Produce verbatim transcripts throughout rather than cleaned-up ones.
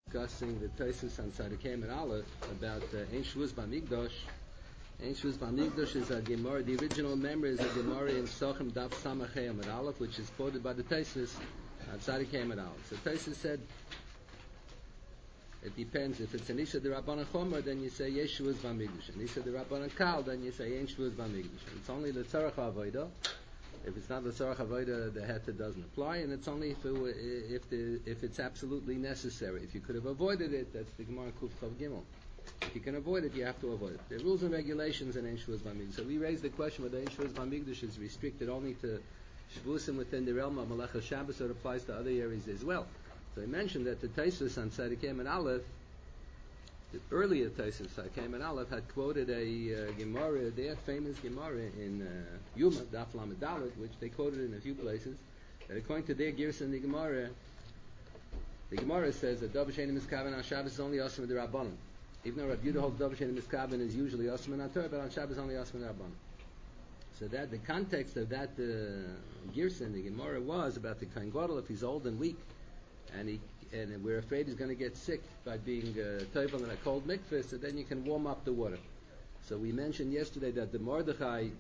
discussing the Tosfos on Tzaddikim and Aleph about uh, Ein Shavuos B'Mikdash. Ein Shavuos B'Mikdash is a Gemara. The original memory is a Gemara in Sochem Daf Samachay Amud Aleph, which is quoted by the Tosfos on Tzaddikim and Aleph. So Tosfos said, it depends. If it's an Isha de Rabbanan Chomer, then you say Yesh Shavuos B'Mikdash. An Isha de Rabbanan Kal, then you say Ein Shavuos B'Mikdash. It's only the Tzarech HaAvodah. If it's not the Tzarech HaAvodah, the Heta doesn't apply, and it's only if it, if, the, if it's absolutely necessary. If you could have avoided it, that's the Gemara Kuf Chav Gimel. If you can avoid it, you have to avoid it. There are rules and regulations in Ein Shavuos B'Mikdash. So we raised the question whether Ein Shavuos B'Mikdash is restricted only to Shavuosim within the realm of Malachas Shabbos, or it applies to other areas as well. So I mentioned that the Tosfos on Tzaddikim and Aleph, the earlier Tosfos Tzaddikim and Aleph, had quoted a uh, Gemara, their famous Gemara in uh, Yuma, Daf Lamed Dalet, which they quoted in a few places, that according to their Girsa in the Gemara, the Gemara says that Davar She'eino Miskaben on Shabbos is only Osam with the Rabbanon. Even though Rav Yehuda holds Davar She'eino Miskaben is usually Osam and Torah, but on Shabbos only Osam with the Rabbanon. So that the context of that uh, Girsa in the Gemara was about the Kohen Gadol, if he's old and weak, and he and we're afraid he's going to get sick by being uh, toivel in a cold mikveh, so then you can warm up the water. So we mentioned yesterday that the Mordechai,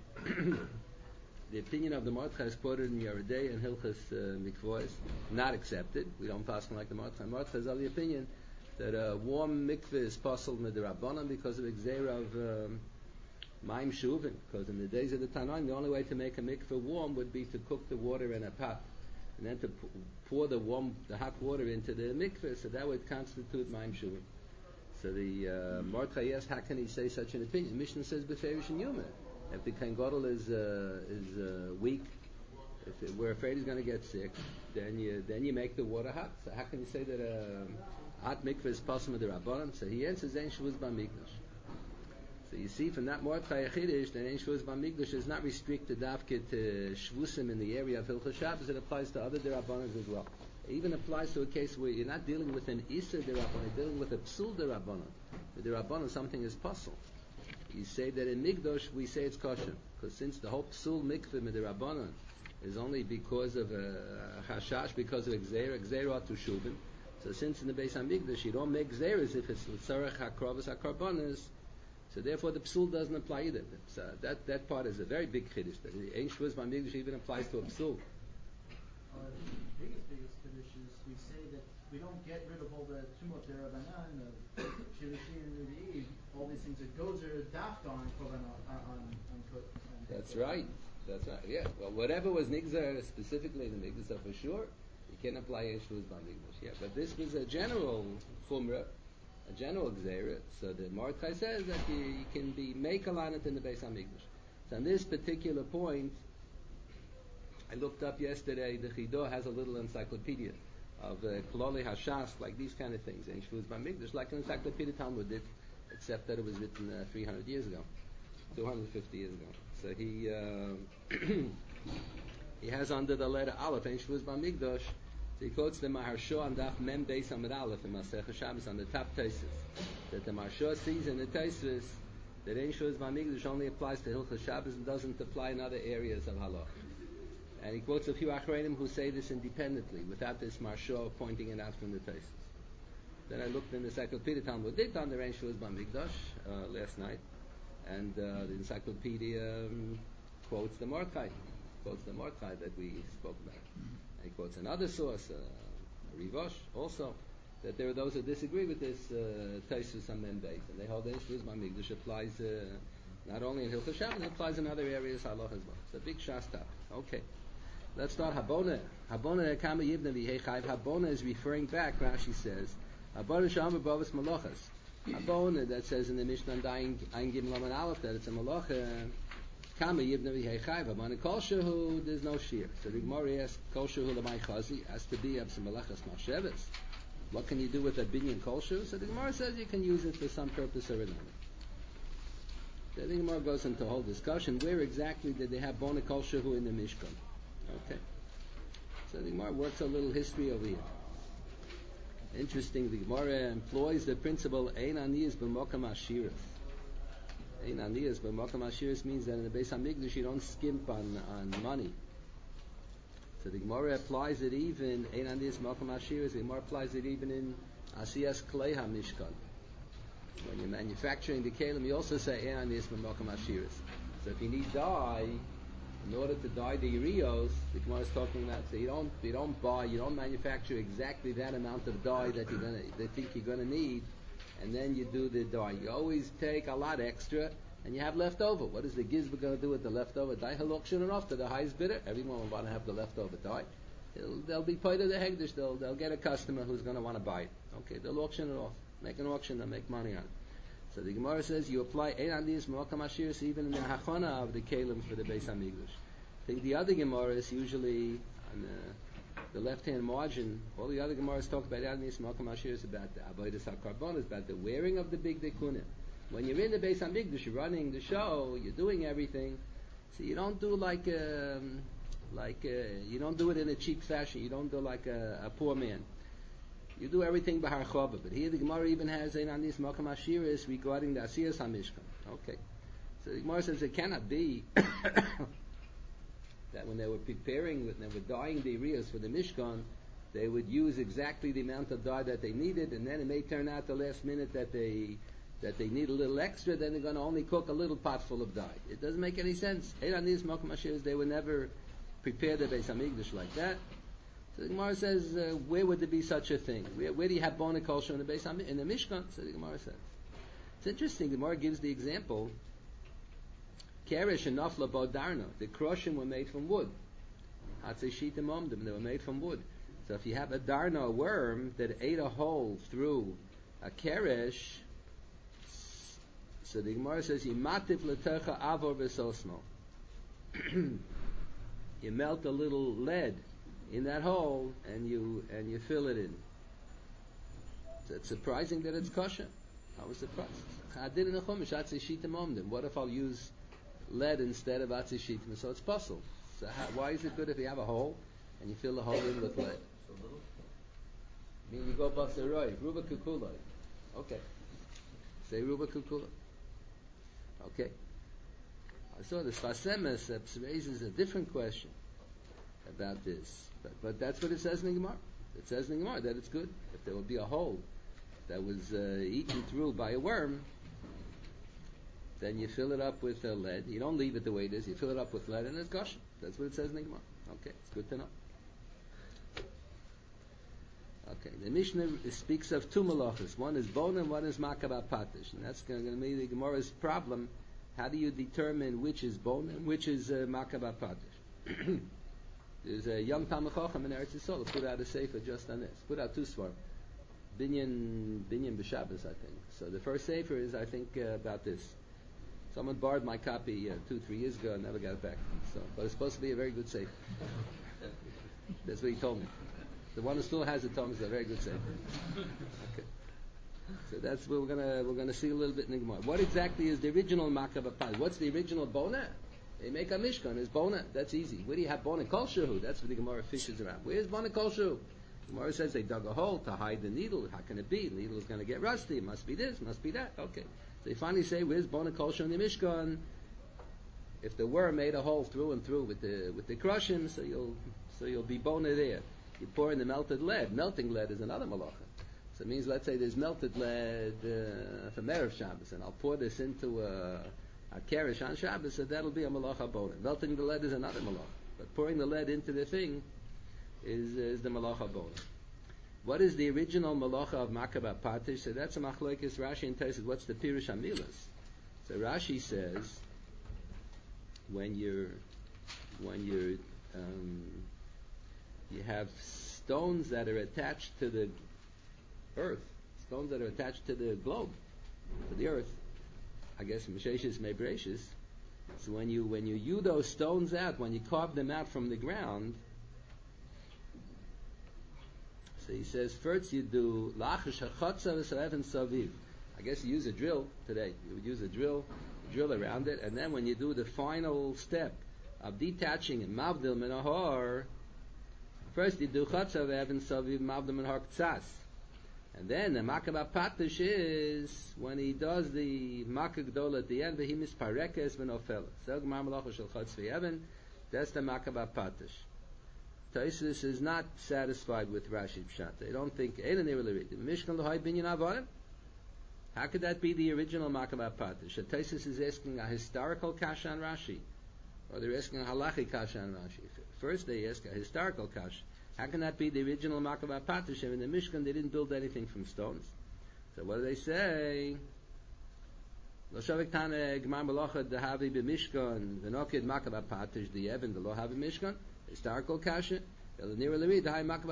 the opinion of the Mordechai is quoted in Yeridei and Hilchas uh, Mikvois, not accepted. We don't pass them like the Mordechai. Mordechai is of the opinion that a warm mikveh is possible with the Rabbanan because of Xera of um, Maim Shuvin, because in the days of the Tanaim, the only way to make a mikveh warm would be to cook the water in a pot, and then to pour the warm, the hot water into the mikveh, so that would constitute Maim Shuvim. So the uh, Mordechai asked, how can he say such an opinion? Mishnah says Beferish and Yuma. If the Kohen Gadol is uh, is uh, weak, if it, we're afraid he's going to get sick, then you then you make the water hot. So how can you say that a uh, hot mikveh is possible with the Rabbanan? So he answers Ein Shavuos B'Mikdash. So you see from that Mordechai Achidish that Ein Shavuos B'Mikdash is not restricted dafke to Shavuosim in the area of Hilchos Shabbos. It applies to other derabanan as well. It even applies to a case where you're not dealing with an Issa derabanan, you're dealing with a Psul derabanan. The derabanan, something is puzzle. You say that in Mikdash we say it's kosher, because since the whole Psul mikveh with the derabanan is only because of a uh, hashash, because of Xera, Xera to Shuvin. So since in the Beis HaMikdash you don't make Xeras if it's L'tzarech HaKrovos HaKarbanos, so therefore the psul doesn't apply either. Uh, that that part is a very big chiddush. That the Ein Shavuos B'Mikdash even applies to a psul. Uh, the biggest, biggest chiddush is we say that we don't get rid of all the tumot derabanan of Shilishi and Rudi'im, all these things that goes are daft on Korban on on, on That's right. That's right. Yeah. Well, whatever was nigzar specifically in the nigzar for sure, you can apply Ein Shavuos B'Mikdash. Yeah. But this was a general chumrah, a general gzeira. So the Mordechai says that you, you can be make a lanat in the Beis HaMikdash. So on this particular point, I looked up yesterday, the Chido has a little encyclopedia of Kloli uh, Hashas, like these kind of things, Ein Shavuos B'Mikdash, like an encyclopedia Talmud did, except that it was written uh, three hundred years ago, two hundred fifty years ago. So he uh, he has under the letter Aleph, Ein Shavuos B'Mikdash. So he quotes the Maharsha on Daf Mem Beis Amud Aleph in Masechah Shabbos on the top Tosfos, that the Maharsha sees in the Tosfos that Ein Shavuos B'Mikdash only applies to Hilchos Shabbos and doesn't apply in other areas of Halach. And he quotes a few Achreinim who say this independently, without this Maharsha pointing it out from the Tosfos. Then I looked in the Encyclopedia Talmud did on the Ein Shavuos B'Mikdash uh, last night, and uh, the encyclopedia um, quotes the Mordechai, quotes the Mordechai that we spoke about. And he quotes another source, uh, Rivosh, also, that there are those who disagree with this uh, Tosfos on Mem Beis, and they hold Ein Shavuos B'Mikdash applies uh, not only in Hilchos Shabbos, it applies in other areas halach as well. It's a big shas topic. Okay, let's start Habona. Habona Kama Yivna V'Heichayv. Habona is referring back. Rashi says, Habona Shama Bavas Malachas. Habona that says in the Mishnah on Ein Gimel Lamed Aleph that it's a malacha. Kama Yivna V'Heichayv. Habona Kol Shehu, there's no shear. So the Gemara asks, Kol Shehu L'May Chazi has to be of some malachas machshavas. What can you do with a binyan Kol Shehu? So the Gemara says you can use it for some purpose or another. So the Gemara goes into a whole discussion. Where exactly did they have Bona Kol Shehu in the Mishkan? Okay. So the Gemara works a little history over here. Interesting, the Gemara employs the principle Ein Aniyas B'Mokam Ashiras. Ein Aniyas B'Mokam Ashiras means that in the Beis HaMikdash you don't skimp on, on money. So the Gemara applies it even Ein Aniyas B'Mokam Ashiras. The Gemara applies it even in asiyas klei hamishkan. When you're manufacturing the kelim, you also say ein anis b'makom ashiris. So if you need dye, in order to dye the urios, the Gemara is talking about, so you don't you don't buy, you don't manufacture exactly that amount of dye that you're gonna they think you're gonna need, and then you do the dye. You always take a lot extra, and you have leftover. What is the gizba going to do with the leftover dye? He'll auction it off to the highest bidder. Everyone will want to have the leftover dye. It'll, they'll be part of the hegdish. They'll they'll get a customer who's going to want to buy it. Okay, they'll auction it off. Make an auction. They'll make money on it. So the Gemara says you apply ein adis ma'akam ashiris even in the hachana of the kelim for the Beis Hamikdash. I think the other Gemaras usually on the, the left-hand margin, all the other Gemaras talk about ein adis ma'akam ashiris about the avodas hakarbonos, about the wearing of the big dekunim. When you're in the Beis Hamikdash, you're running the show, you're doing everything. So you don't do like um, like uh, you don't do it in a cheap fashion. You don't do like a, a poor man. You do everything b'har chava. But here the Gemara even has ein anis makam ashiris regarding the asiyas hamishkan. Okay, so the Gemara says it cannot be that when they were preparing, when they were dyeing the areas for the mishkan, they would use exactly the amount of dye that they needed, and then it may turn out the last minute that they that they need a little extra. Then they're going to only cook a little pot full of dye. It doesn't make any sense. Ein anis makam ashiris. They would never prepare the Beis Hamikdash like that. So the Gemara says, uh, where would there be such a thing? Where, where do you have bona kosher in the Beis Hamikdash? In the Mishkan? So the Gemara says. It's interesting. The Gemara gives the example. Keresh and Nafla Bodarna. The kroshim were made from wood. Hatzeshitim omdim. They were made from wood. So if you have a darna, a worm, that ate a hole through a keresh, so the Gemara says, Yimatif letecha avor v'sosno. You melt a little lead in that hole, and you and you fill it in. So it's surprising that it's kosher. I was surprised. What if I'll use lead instead of atzishitim? So it's puzzle. So how, why is it good if you have a hole and you fill the hole in with lead? I mean, you go basaroy, ruba kukuloi. Okay. Say ruba kukuloi. Okay. I saw the Sfasemes uh, raises a different question about this. But, but that's what it says in the Gemara. It says in the Gemara that it's good. If there will be a hole that was uh, eaten through by a worm, then you fill it up with uh, lead. You don't leave it the way it is. You fill it up with lead and it's kosher. That's what it says in the Gemara. Okay, it's good to know. Okay, the Mishnah speaks of two malachas. One is bona and one is makabah patish. And that's going to be the Gemara's problem. How do you determine which is bona and which is uh, makabah patish? There's a young Talmud Chacham in Eretz Yisrael who put out a sefer just on this. Put out two svarim. Binyan, Binyan B'Shabbos, I think. So the first sefer is, I think, uh, about this. Someone borrowed my copy uh, two, three years ago and never got it back. So, but it's supposed to be a very good sefer. That's what he told me. The one who still has it told me it's a very good sefer. Okay. So that's what we're gonna we're gonna see a little bit in the Gemara. What exactly is the original makabah patish? What's the original bona? They make a mishkan. It's bona. That's easy. Where do you have bona kol shehu? That's what the Gemara fishes around. Where's bona kol shehu? The Gemara says they dug a hole to hide the needle. How can it be? The needle is going to get rusty. It must be this. Must be that. Okay. So they finally say, where's bona kol shehu in the mishkan? If the worm made a hole through and through with the with the crushim, so you'll so you'll be bona there. You pour in the melted lead. Melting lead is another malacha. So it means, let's say there's melted lead uh, from Erev Shabbos, and I'll pour this into a a keresh on Shabbos, so that'll be a malacha bona. Melting the lead is another malacha, but pouring the lead into the thing is is the malacha bona. What is the original malacha of makabah patish? So that's a machlokes Rashi and Tosfos. What's the pirush amilas? So Rashi says when you're when you're um, you have stones that are attached to the earth, stones that are attached to the globe, to the earth. I guess Mesheshis Mebreshis. So when you when you hew those stones out, when you carve them out from the ground, so he says first you do lachish hachotza v'saleven saviv. I guess you use a drill today. You would use a drill, drill around it, and then when you do the final step of detaching and mavdil min ahor, first you do chotza v'even saviv mavdil min ahor ktsas. And then the makabah patish is when he does the makah gdol at the end, he misparekes v'nofel. So gemar malacha shel chotz v'even. That's the makabah patish. Taisus is not satisfied with Rashi Pshat. They don't think Eilan Nirulari. Mishkan Lohai Binyan Avonim. How could that be the original Makabah Patish? Taisus is asking a historical kasha on Rashi, or they're asking a halachic kasha on Rashi. First, they ask a historical kasha. How can that be the original Makabah Patish? In the Mishkan, they didn't build anything from stones. So what do they say? Lo shavik tane gmar malacha dehavi b'mishkan v'nokid Makabah Patish the Evan the lo havi Mishkan. Historical kasha. Fine. When you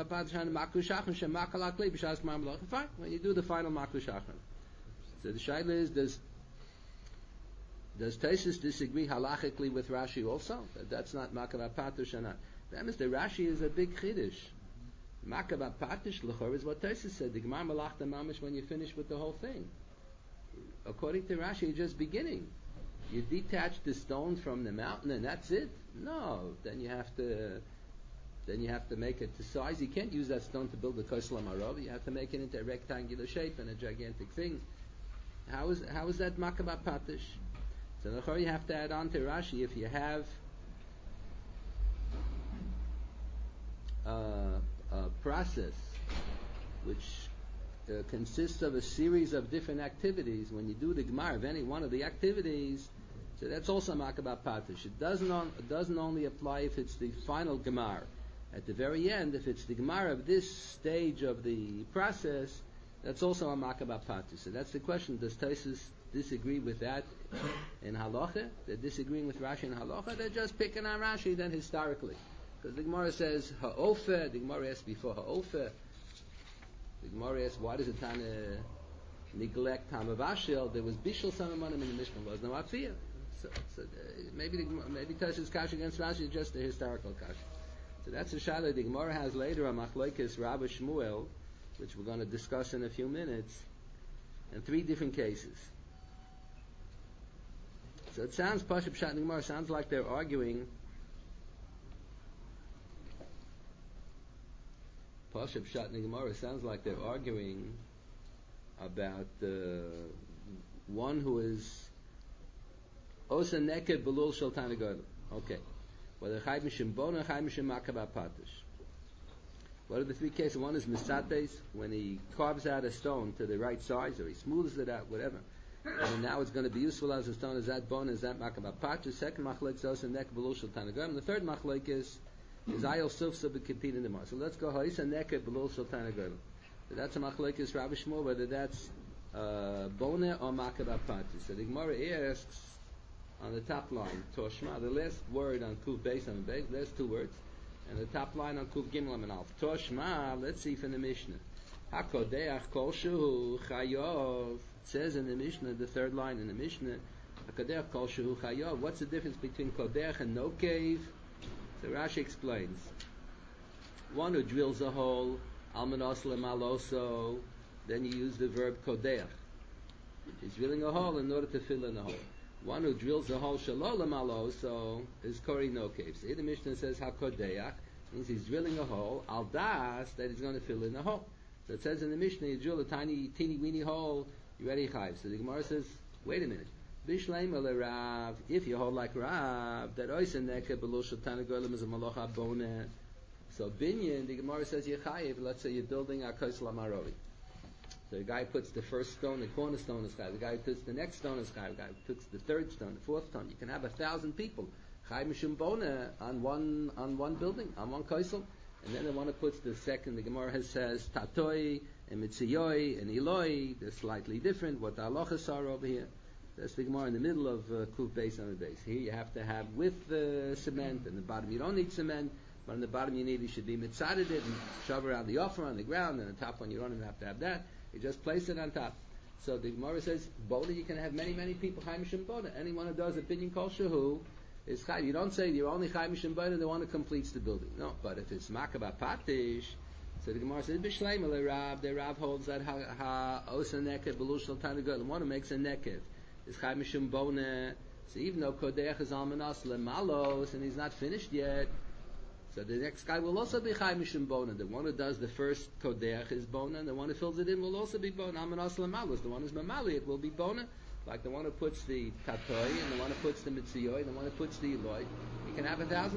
do the final maklu shachar. So the shaila is, does does Taisus disagree halachically with Rashi also? That that's not makabah patish or not. That means the Rashi is a big chiddush. Makabah patish l'chor is what Taisus said. The Gemara malachta mamish when you finish with the whole thing. According to Rashi, you're just beginning. You detach the stone from the mountain and that's it? No. Then you have to then you have to make it to size. You can't use that stone to build the Kosel HaMarav. You have to make it into a rectangular shape and a gigantic thing. How is how is that makabah patish? So therefore you have to add on to Rashi, if you have uh, a process which uh, consists of a series of different activities, when you do the Gemara of any one of the activities, so that's also makabah patish. It doesn't on, it doesn't only apply if it's the final Gemara. At the very end, if it's the Gemara of this stage of the process, that's also a makabah patish. So that's the question: does Taisus disagree with that in halacha? They're disagreeing with Rashi in halacha. They're just picking on Rashi then historically, because the Gemara says ha'ofer. The Gemara asks before ha'ofer. The Gemara asks, why does it Tana neglect Tamavashil? There was bishul samamanim in the Mishnah, was no afiyah. So, so uh, maybe the, maybe Taisus kash against Rashi is just a historical kash. So that's a shaila the Gemara has later on Machlokes Rabbi Shmuel, which we're going to discuss in a few minutes, in three different cases. So it sounds, Pashup Pshat in the Gemara sounds like they're arguing. Pashup Pshat in the Gemara sounds like they're arguing about uh, one who is Osa Neked Belul Shel Tanagoyim. Okay. Whether Chai Mishim Bona, Chai Mishim Makabah Patish. What are the three cases? One is Misates, when he carves out a stone to the right size, or he smooths it out, whatever. And now it's going to be useful as a stone. Is that bone? Is that makabah patish? Second machlek is also nek below shel tanagam. The third machlek is is ayol sufsa b'kipin in the mar. So let's go ha'isa nek below shel tanagam. So that's a machlek is Rabbi Shmuel, whether that's uh, bone or makabah patish. So the Gemara asks on the top line toshma, the last word on kuf beis on beis, last two words, and the top line on kuf gimel and alf. Toshma. Let's see from the Mishnah. Hakodeach kol shu chayov. Says in the Mishnah, the third line in the Mishnah, Hakodeach kol shu chayov. What's the difference between kodeach and no cave? So Rashi explains. One who drills a hole, almanos lemaloso, then you use the verb kodeach. He's drilling a hole in order to fill in the hole. One who drills a hole shelo lemaloso is kori no cave. So the Mishnah says hakodeach means he's drilling a hole al das that he's going to fill in the hole. So it says in the Mishnah, you drill a tiny, teeny weeny hole, you're ready chayv. So the Gemara says, wait a minute. Bishleim ele Rav, if you hold like Rav, that oisen neke below shatana goylem is a malacha bone. So binyan, the Gemara says you're chayiv. Let's say you're building a kosel hamaroi. So the guy puts the first stone, the cornerstone is chayiv. The guy puts the next stone is chayiv. The guy puts the third stone, the fourth stone. You can have a thousand people chayiv mishum bone on one on one building, on one kosel. And then the one who puts the second, the Gemara has says tatoi and mitziyoi and eloi. They're slightly different. What the halachas are over here. That's the Gemara in the middle of uh, kuf base on the base. Here you have to have with the cement, and the bottom you don't need cement, but on the bottom you need you should be mitzaded it and shove around the offer on the ground, and the top one you don't even have to have that. You just place it on top. So the Gemara says boda you can have many many people chaymishim boda. Anyone who does a binyan kol shehu is chayv. You don't say you're only chayv mishim boda the one who completes the building. No, but if it's makabah patish, so the Gemara says b'shleim ele Rav. The Rav holds that ha ha osa neked belush shel tanagol. The one who makes a neked is chayv mishim bona. So even though kodeach is almanas lemalos and he's not finished yet, so the next guy will also be chayv mishim bona. The one who does the first kodeach is bona, and the one who fills it in will also be bona. Almanas lemalos. The one who's mamali it will be bona. Like the one who puts the tatoi, and the one who puts the mitziyoi, and the one who puts the eloi. You can have a thousand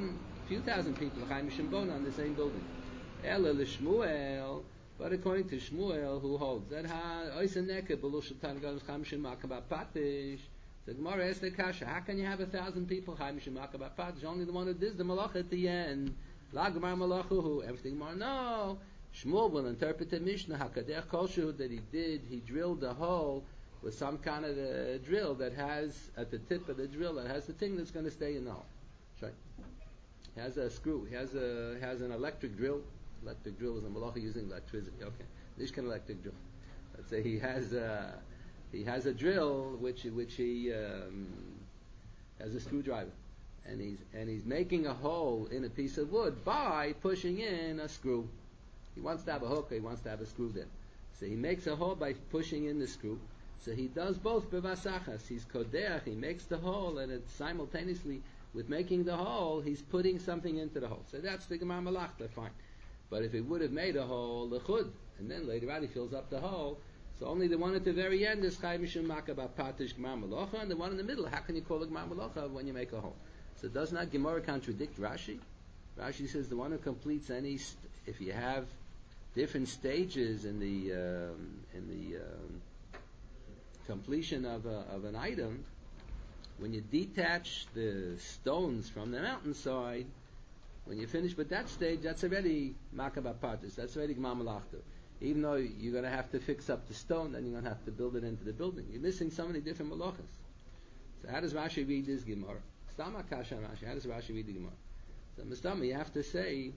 few thousand people, Chaim Shembona, on the same building. Ela l'Shmuel, but according to Shmuel, who holds that ha oisa neke belushal tangadol Chaim Shemakaba Patish. The Gemara asked the Kasha, how can you have a thousand people? Chaim Shemakaba Patish, only the one who does the malach at the end. La Gemara malachu who everything more no. Shmuel will interpret the Mishnah Hakadech Kolshu that he did. He drilled a hole with some kind of a drill that has at the tip of the drill that has the thing that's going to stay in the hole. Right. He has a screw. He has a has an electric drill. Electric drill is a malacha using electricity. Okay, this kind of electric drill. Let's say he has a he has a drill which which he um, has a screwdriver, and he's and he's making a hole in a piece of wood by pushing in a screw. He wants to have a hook. Or he wants to have a screw there. So he makes a hole by pushing in the screw. So he does both bevasachas. He's kodeach. He makes the hole, and it's simultaneously with making the hole, he's putting something into the hole. So that's the gemar malachta, fine. But if he would have made a hole, the chud, and then later on he fills up the hole, so only the one at the very end is chai mishum makaba patish gemar malacha, and the one in the middle, how can you call it gemar malacha when you make a hole? So does not Gemara contradict Rashi? Rashi says the one who completes any, st- if you have different stages in the um, in the um, completion of a, of an item, when you detach the stones from the mountainside, when you finish with that stage, that's already makaba patis, that's already gmar malachta. Even though you're going to have to fix up the stone, then you're going to have to build it into the building. You're missing so many different malachas. So how does Rashi read this Gemara? Stama kasha Rashi. How does Rashi read the Gemara? So Mustama, you have to say,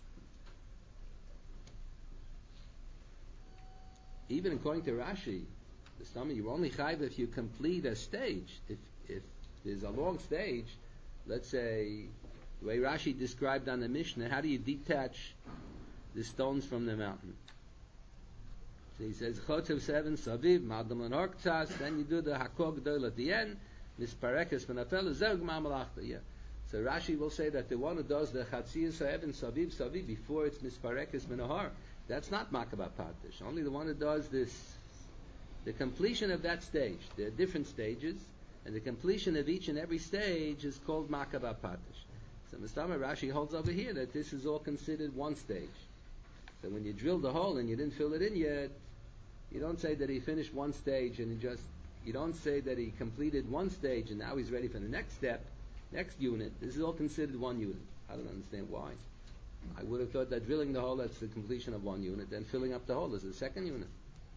even according to Rashi, the Stama, you're only chayv if you complete a stage. If if there's a long stage, let's say the way Rashi described on the Mishnah, how do you detach the stones from the mountain? So he says chotzev seven saviv madam and orktas. Then you do the hakol gdol at the end. Misparekes v'nafel zerg malachta. Yeah. So Rashi will say that the one who does the chatziyah seven saviv saviv before it's misparekes v'nahar, that's not makaba patish. Only the one who does this, the completion of that stage. There are different stages, and the completion of each and every stage is called makaba patish. So Mustama Rashi holds over here that this is all considered one stage. So when you drill the hole and you didn't fill it in yet, you don't say that he finished one stage and he just, you don't say that he completed one stage and now he's ready for the next step, next unit. This is all considered one unit. I don't understand why. I would have thought that drilling the hole, that's the completion of one unit, then filling up the hole is the second unit.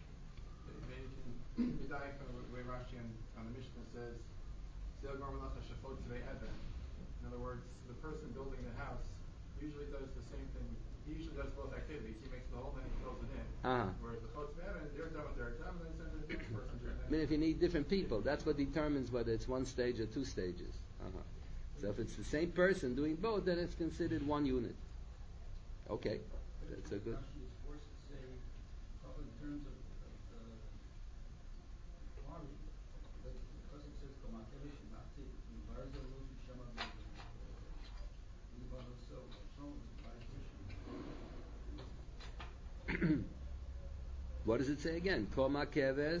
Maybe you can die from the way Rashi on, on the Mishnah says, in other words, the person building the house usually does the same thing. He usually does both activities. He makes the hole and he fills it in. Uh-huh. Whereas the Chotz Me'evan, they're done with their job and then send it to the next person doing that. I mean, if you need different people, that's what determines whether it's one stage or two stages. Uh-huh. So if it's the same person doing both, then it's considered one unit. Okay, that's a good. Rashi is forced to say, talk in terms of, of uh, quarry, because the pasuk says, "Komakevish mati uvarzel lozu shama b'livano so." What does it say again? Komakeves.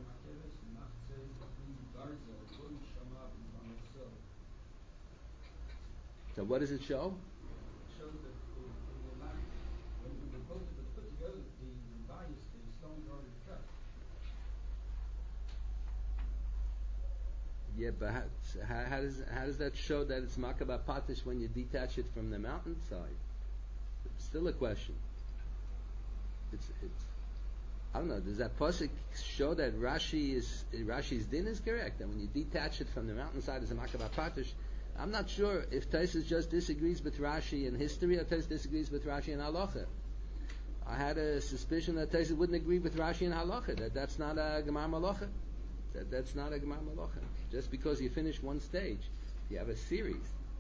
So what does it show? It shows that they, they were not, when, when they both were put together, the, the values, the stones were already cut. Yeah, but how, how, how does how does that show that it's makaba patish when you detach it from the mountainside? It's still a question. It's it's. I don't know. Does that pasuk show that Rashi is Rashi's din is correct? And when you detach it from the mountainside, it's a makaba patish. I'm not sure if Taisus just disagrees with Rashi in history or Taisus disagrees with Rashi in halacha. I had a suspicion that Taisus wouldn't agree with Rashi in halacha, that that's not a gemar malacha. That that's not a gemar malacha. Just because you finish one stage, you have a series.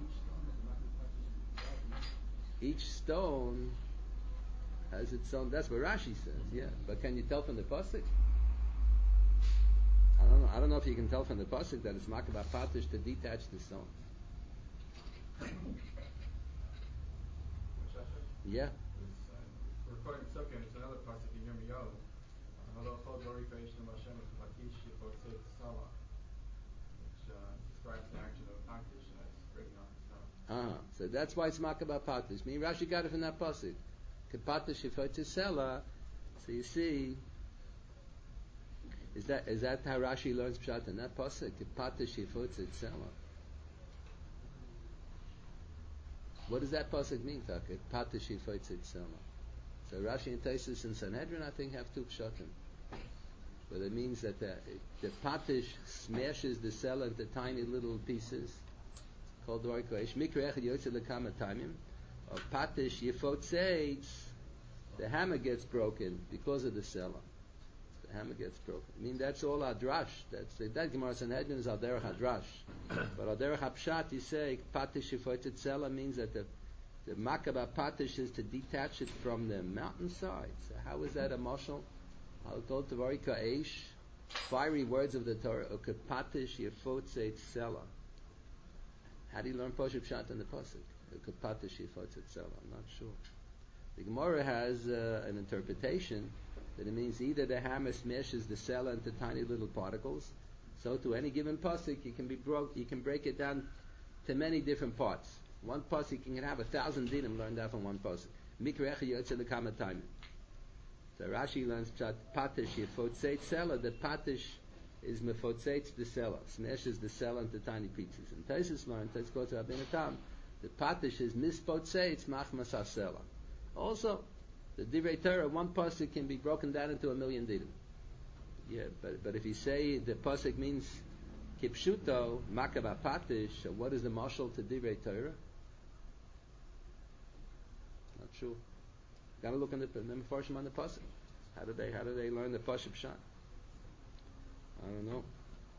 Each stone has its own. That's what Rashi says. Yeah, but can you tell from the pasuk? I don't know. I don't know if you can tell from the pasuk that it's makabah patish to detach the stones. Yeah. It's, uh, we're quoting Psukim, it's another pasuk in Yirmiyahu. Which uh, describes the action of a patish as breaking off the stone. Uh-huh. So that's why it's makabah patish. Me Rashi got it from that pasuk. Kepatish yifotzei. So you see, is that is that how Rashi learns pshat in that pasuk? Kepatish yifotzei tzela. What does that pasuk mean? Kepatish yifotzei tzela. So Rashi and Taisus and Sanhedrin, I think, have two pshatim. But it means that the, the patish smashes the cell into tiny little pieces. Called Dvar Kodesh. Mikra echad yotze lekama taimim. Or patish yifotzeitz. The hammer gets broken because of the cellar. The hammer gets broken. I mean, that's all adrash. That's that Gemara Sanhedrin is al derech adrash. But al derech hapshat, you say patish yifotzeitz cellar means that the the makabah patish is to detach it from the mountainside. So how is that a mashal? I'll go to Dvar Kodesh. Fiery words of the Torah. Okay, patish yifotzeitz cellar. How do you learn Poshup Pshat in the pasuk? Okay, patish yifotzeitz cellar. I'm not sure. The Gemara has uh, an interpretation that it means either the hammer smashes the cell into tiny little particles, so to any given pasuk you can be broke, you can break it down to many different parts. One pasuk you can have a thousand dinim learned out from one pasuk. Mikra echad yotze lekama taimim. So Rashi learns pshat patish yifotzeitz cellar. The patish is mefotzeitz the cellar, smashes the cellar into tiny pieces. And Taisus learns, Taisus goes to Rabbeinu Tam, the patish is mispotzeitz machmas ha-cellar. Also, the Divrei Torah, one pasuk can be broken down into a million dinim. Yeah, but but if you say the pasuk means kipshuto makabah patish, so what is the mashal to Divrei Torah? Not sure. Got to look in the the Mefarshim on the pasuk. How do they how do they learn the pasuk pshat? I don't know.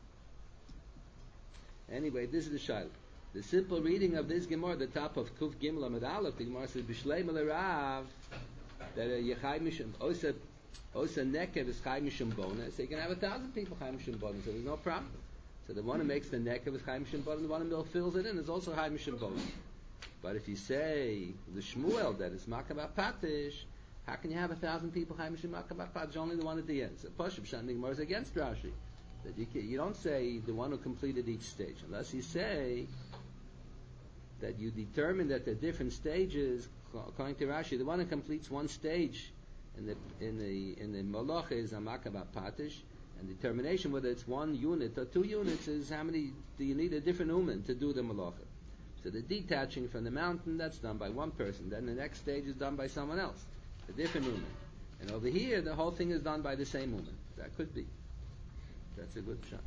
Anyway, this is the shaila. The simple reading of this Gemara, the top of Kuf Gimel Amud Aleph, the Gemara says B'Shleim Rav that a Yechai Mishum Osa Osa Nekev is Chai Mishum Bona. So you can have a thousand people Chai Mishum Bona, so there's no problem. So the one who makes the Nekev is Chai Mishum Bona, the one who fills it in is also Chai Mishum Bona. But if you say the Shmuel that is Makabah Patish, how can you have a thousand people Chai Mishum Makabah Patish? Only the one at the end. So Pashup Shan the Gemara is against Rashi. That you, can, you don't say the one who completed each stage, unless you say that you determine that the different stages, according to Rashi, the one who completes one stage in the in the in the Malach is a Makabah Patish, and determination whether it's one unit or two units is how many do you need a different uman to do the Malacha. So the detaching from the mountain, that's done by one person. Then the next stage is done by someone else, a different uman. And over here, the whole thing is done by the same uman. That could be. That's a good shot.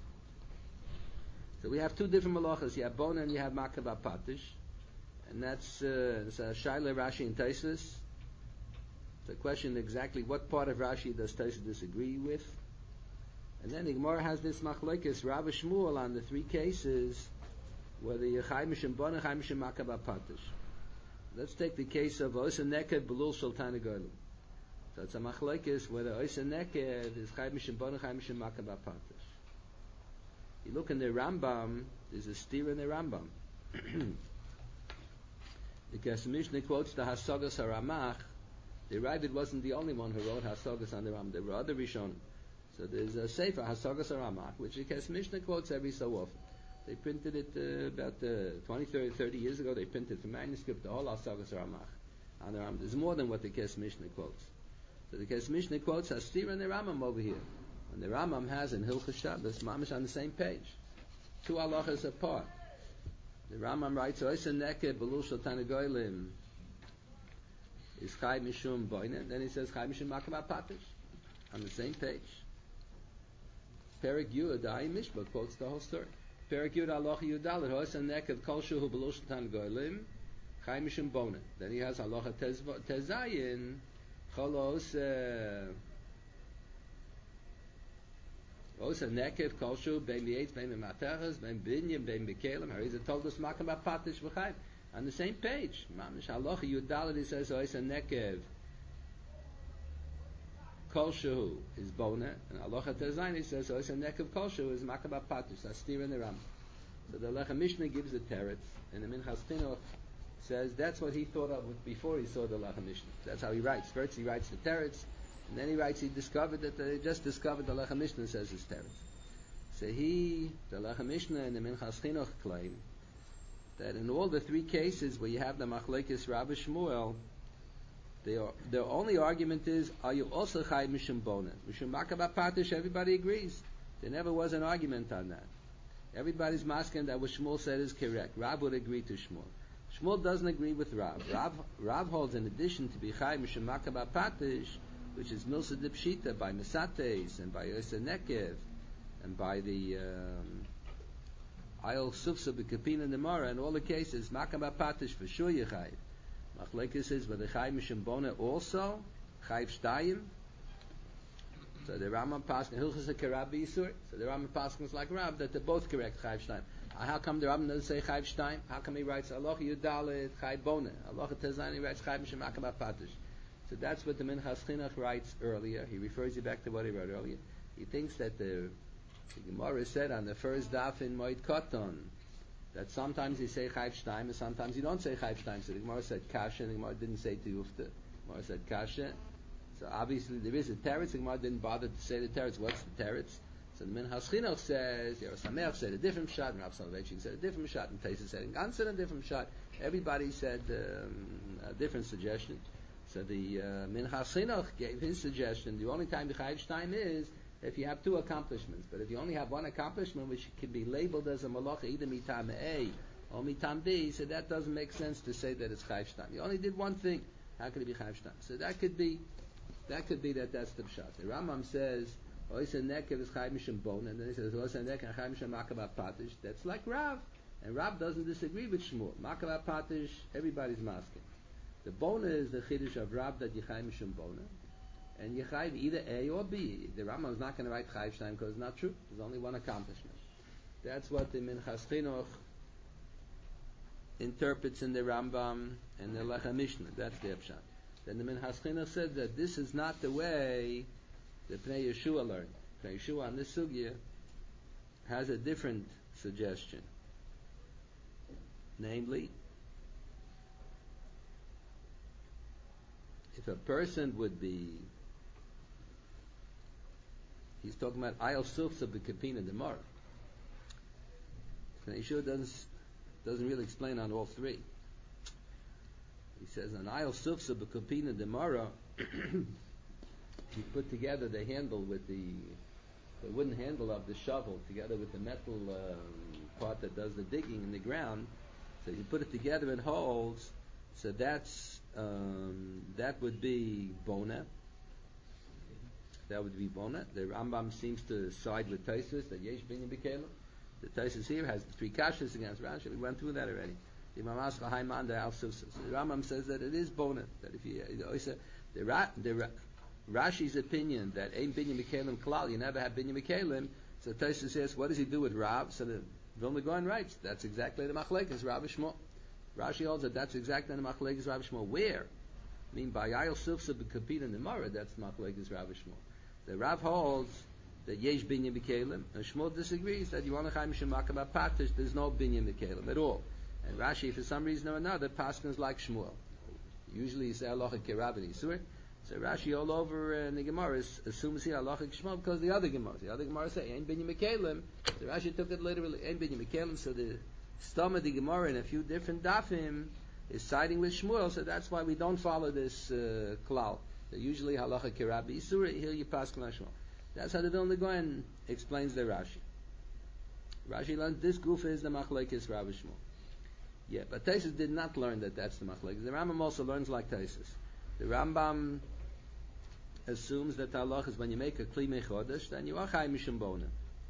So we have two different malachas. You have Bona and you have Makabah Patish. And that's uh, Shaila, Rashi, and Taisus. It's a question exactly what part of Rashi does Taisus disagree with. And then the Gemara has this machlokes, Rav Shmuel, on the three cases where the Chai Mishum Bona, Chai Mishum Makabah Patish. Let's take the case of Osa Neked Belul Sultan Golim. So it's a machlokes where the Osa Neked is Chai Mishum Bona, Chai Mishum Makabah Patish. You look in the Rambam, there's a steer in the Rambam. Because the Mishnah quotes the Hasagas HaRamach. The Ravid wasn't the only one who wrote Hasagas on the Rambam. There were other Rishonim. So there's a Sefer, Hasagas HaRamach, which the Mishnah quotes every so often. They printed it uh, about uh, twenty, thirty, thirty years ago. They printed the manuscript, the whole Hasagas HaRamach on the Rambam. There's more than what the Kes Mishnah quotes. So the Kes Mishnah quotes Hastir and the Rambam over here. And the Rambam has in Hilchos Shabbos, mamish on the same page, two halachas apart. The Rambam writes, "Oisa neked belul shultan goyim is chai mishum boina." Then he says, "Chai mishum makabah patish," on the same page. Perik Yud Ayin Mishba quotes the whole story. Perik Yud halacha Yudalit, "Oisa neked kol shuhu belul shultan goyim chai mishum boina." Then he has halacha tezayin cholos. Also, Nekev, Kolshu, Ben Yates, Ben Materas, Ben Binyam, Ben Bekelim, Hariza told us Makabah Patish V'chayim. On the same page, Mamish Halacha Yudalit, he says, Oisa Nekev, Kolshu is Bona, and Halacha Tezayin, he says, Oisa Nekev, Kolshu is Makabah Patish. That's steer in the Ram. So the Lechem Mishnah gives the teretz, and the Minchas Chinuch says that's what he thought of before he saw the Lechem Mishnah. That's how he writes. First he writes the teretz, and then he writes he discovered that they just discovered the Lechem Mishnah says his teretz. So he, the Lechem Mishnah and the Minchas Chinuch claim that in all the three cases where you have the Machlekes Rav Shmuel, Are, their only argument is, are you also Chai Mishum Bona? Mishum Makaba Patish, everybody agrees. There never was an argument on that. Everybody's masking that what Shmuel said is correct. Rav would agree to Shmuel. Shmuel doesn't agree with Rav. Rav, Rav holds, in addition to be Chai Mishum Makaba Patish, which is Milsa Dipshita by Mesates and by Yosef Nekev and by the um, Ayol Sufsa B'Kapin and the Mara, in all the cases, Makaba Patish for sure Yechai. Machlekes is with the Chai Mishum Bona also Chayv Shtayim. So the Rambam Paskin Hilchos Kerabi Yisur. So the Rambam Paskin is like Rab that they're both correct Chayv Shtayim. How come the Rambam doesn't say Chayv Shtayim? How come he writes Allah Yudalit Chayv Bona? Allah Tezani he writes Chayv Mishum Makaba Patish. So that's what the Minchas Chinuch writes earlier. He refers you back to what he wrote earlier. He thinks that the, the Gemara said on the first daf in Moed Koton that sometimes you say Chayv Shtayim and sometimes you don't say Chayv Shtayim. So the Gemara said Kasha and the Gemara didn't say Tiyufta. The Gemara said Kasha. So obviously there is a teretz. The Gemara didn't bother to say the teretz. What's the teretz? So the Minchas Chinuch says, Yer Sameach said a different shot, and Rav Soloveitchik said a different shot, and Taisa said in Gansen a different shot. Everybody said um, a different suggestion. So the uh, Minchas Chinuch gave his suggestion. The only time the Chayv Shtayim is if you have two accomplishments. But if you only have one accomplishment, which can be labeled as a malacha, either mitam A or mitam B, so that doesn't make sense to say that it's Chayv Shtayim. You only did one thing. How could it be Chayv Shtayim? So that could be, that could be that that's the pshat. The Rambam says, Oisa Nekev is Chayv Mishum Bon, and then he says, Oisa Nekev Chayv Mishum Makaba Patish. That's like Rav. And Rav doesn't disagree with Shmuel. Makaba Patish, everybody's masking. The Bona is the Chiddush of Rav that Yechai Mishum Bona. And Yechai either A or B. The Rambam is not going to write Chayv Shtayim because it's not true. There's only one accomplishment. That's what the Minchas Chinuch interprets in the Rambam and the Lecha Mishnah. That's the Epshat. Then the Minchas Chinuch said that this is not the way the Pnei Yeshua learned. Pnei Yeshua on this sugya has a different suggestion. Namely, if a person would be, he's talking about Ayal Sufsa B'Kapina Demar. Pnei Yeshua doesn't, doesn't really explain on all three. He says on Ayal Sufsa B'Kapina Demara, you put together the handle with the, the wooden handle of the shovel together with the metal um, part that does the digging in the ground. So you put it together, it holds. So that's um, that would be Bona. That would be Bona. The Rambam seems to side with Tosfos that Yesh Binyan B'Kelim. The Tosfos here has the three kashas against Rashi. We went through that already. The Mamascha Haiman Al Sufsa. The Rambam says that it is Bona. That if you the Ra, the Ra, Rashi's opinion that Ein Binyan B'Kelim Klal, you never have Binyan B'Kelim. So Tosfos says, what does he do with Rav? So the Vilna Gaon writes, that's exactly the Machlekes Rav Shmuel. Rashi holds that that's exactly the Machlekes Rav Shmuel. Where? I mean, by Ayel Sufsa B'Kapin and the Mara, that's the Machlekes Rav Shmuel. The Rav holds that Yesh Binyan B'Kelim, and Shmuel disagrees that Yonah Chaim Mishum Makaba Patish, there's no Binyan B'Kelim at all. And Rashi, for some reason or another, paskins like Shmuel. Usually you say Halacha Kerav and Yisur. So Rashi all over uh, in the Gemara assumes here Halacha Shmuel because the other Gemara, the other Gemara say Ein Binyan B'Kelim. So Rashi took it literally Ein Binyan B'Kelim. So the stom of the Gemara in a few different dafim is siding with Shmuel. So that's why we don't follow this uh, klal. So usually Halacha Kerav Yisur. Here you paskin like Shmuel. That's how the Vilna Gaon explains the Rashi. Rashi learned this goof is the Machlekes Rav Shmuel. Yeah, but Tosfos did not learn that that's the Machlekes. The Rambam also learns like Tosfos. The Rambam assumes that the halach is when you make a kli mechodesh, then you are chai mishum bona.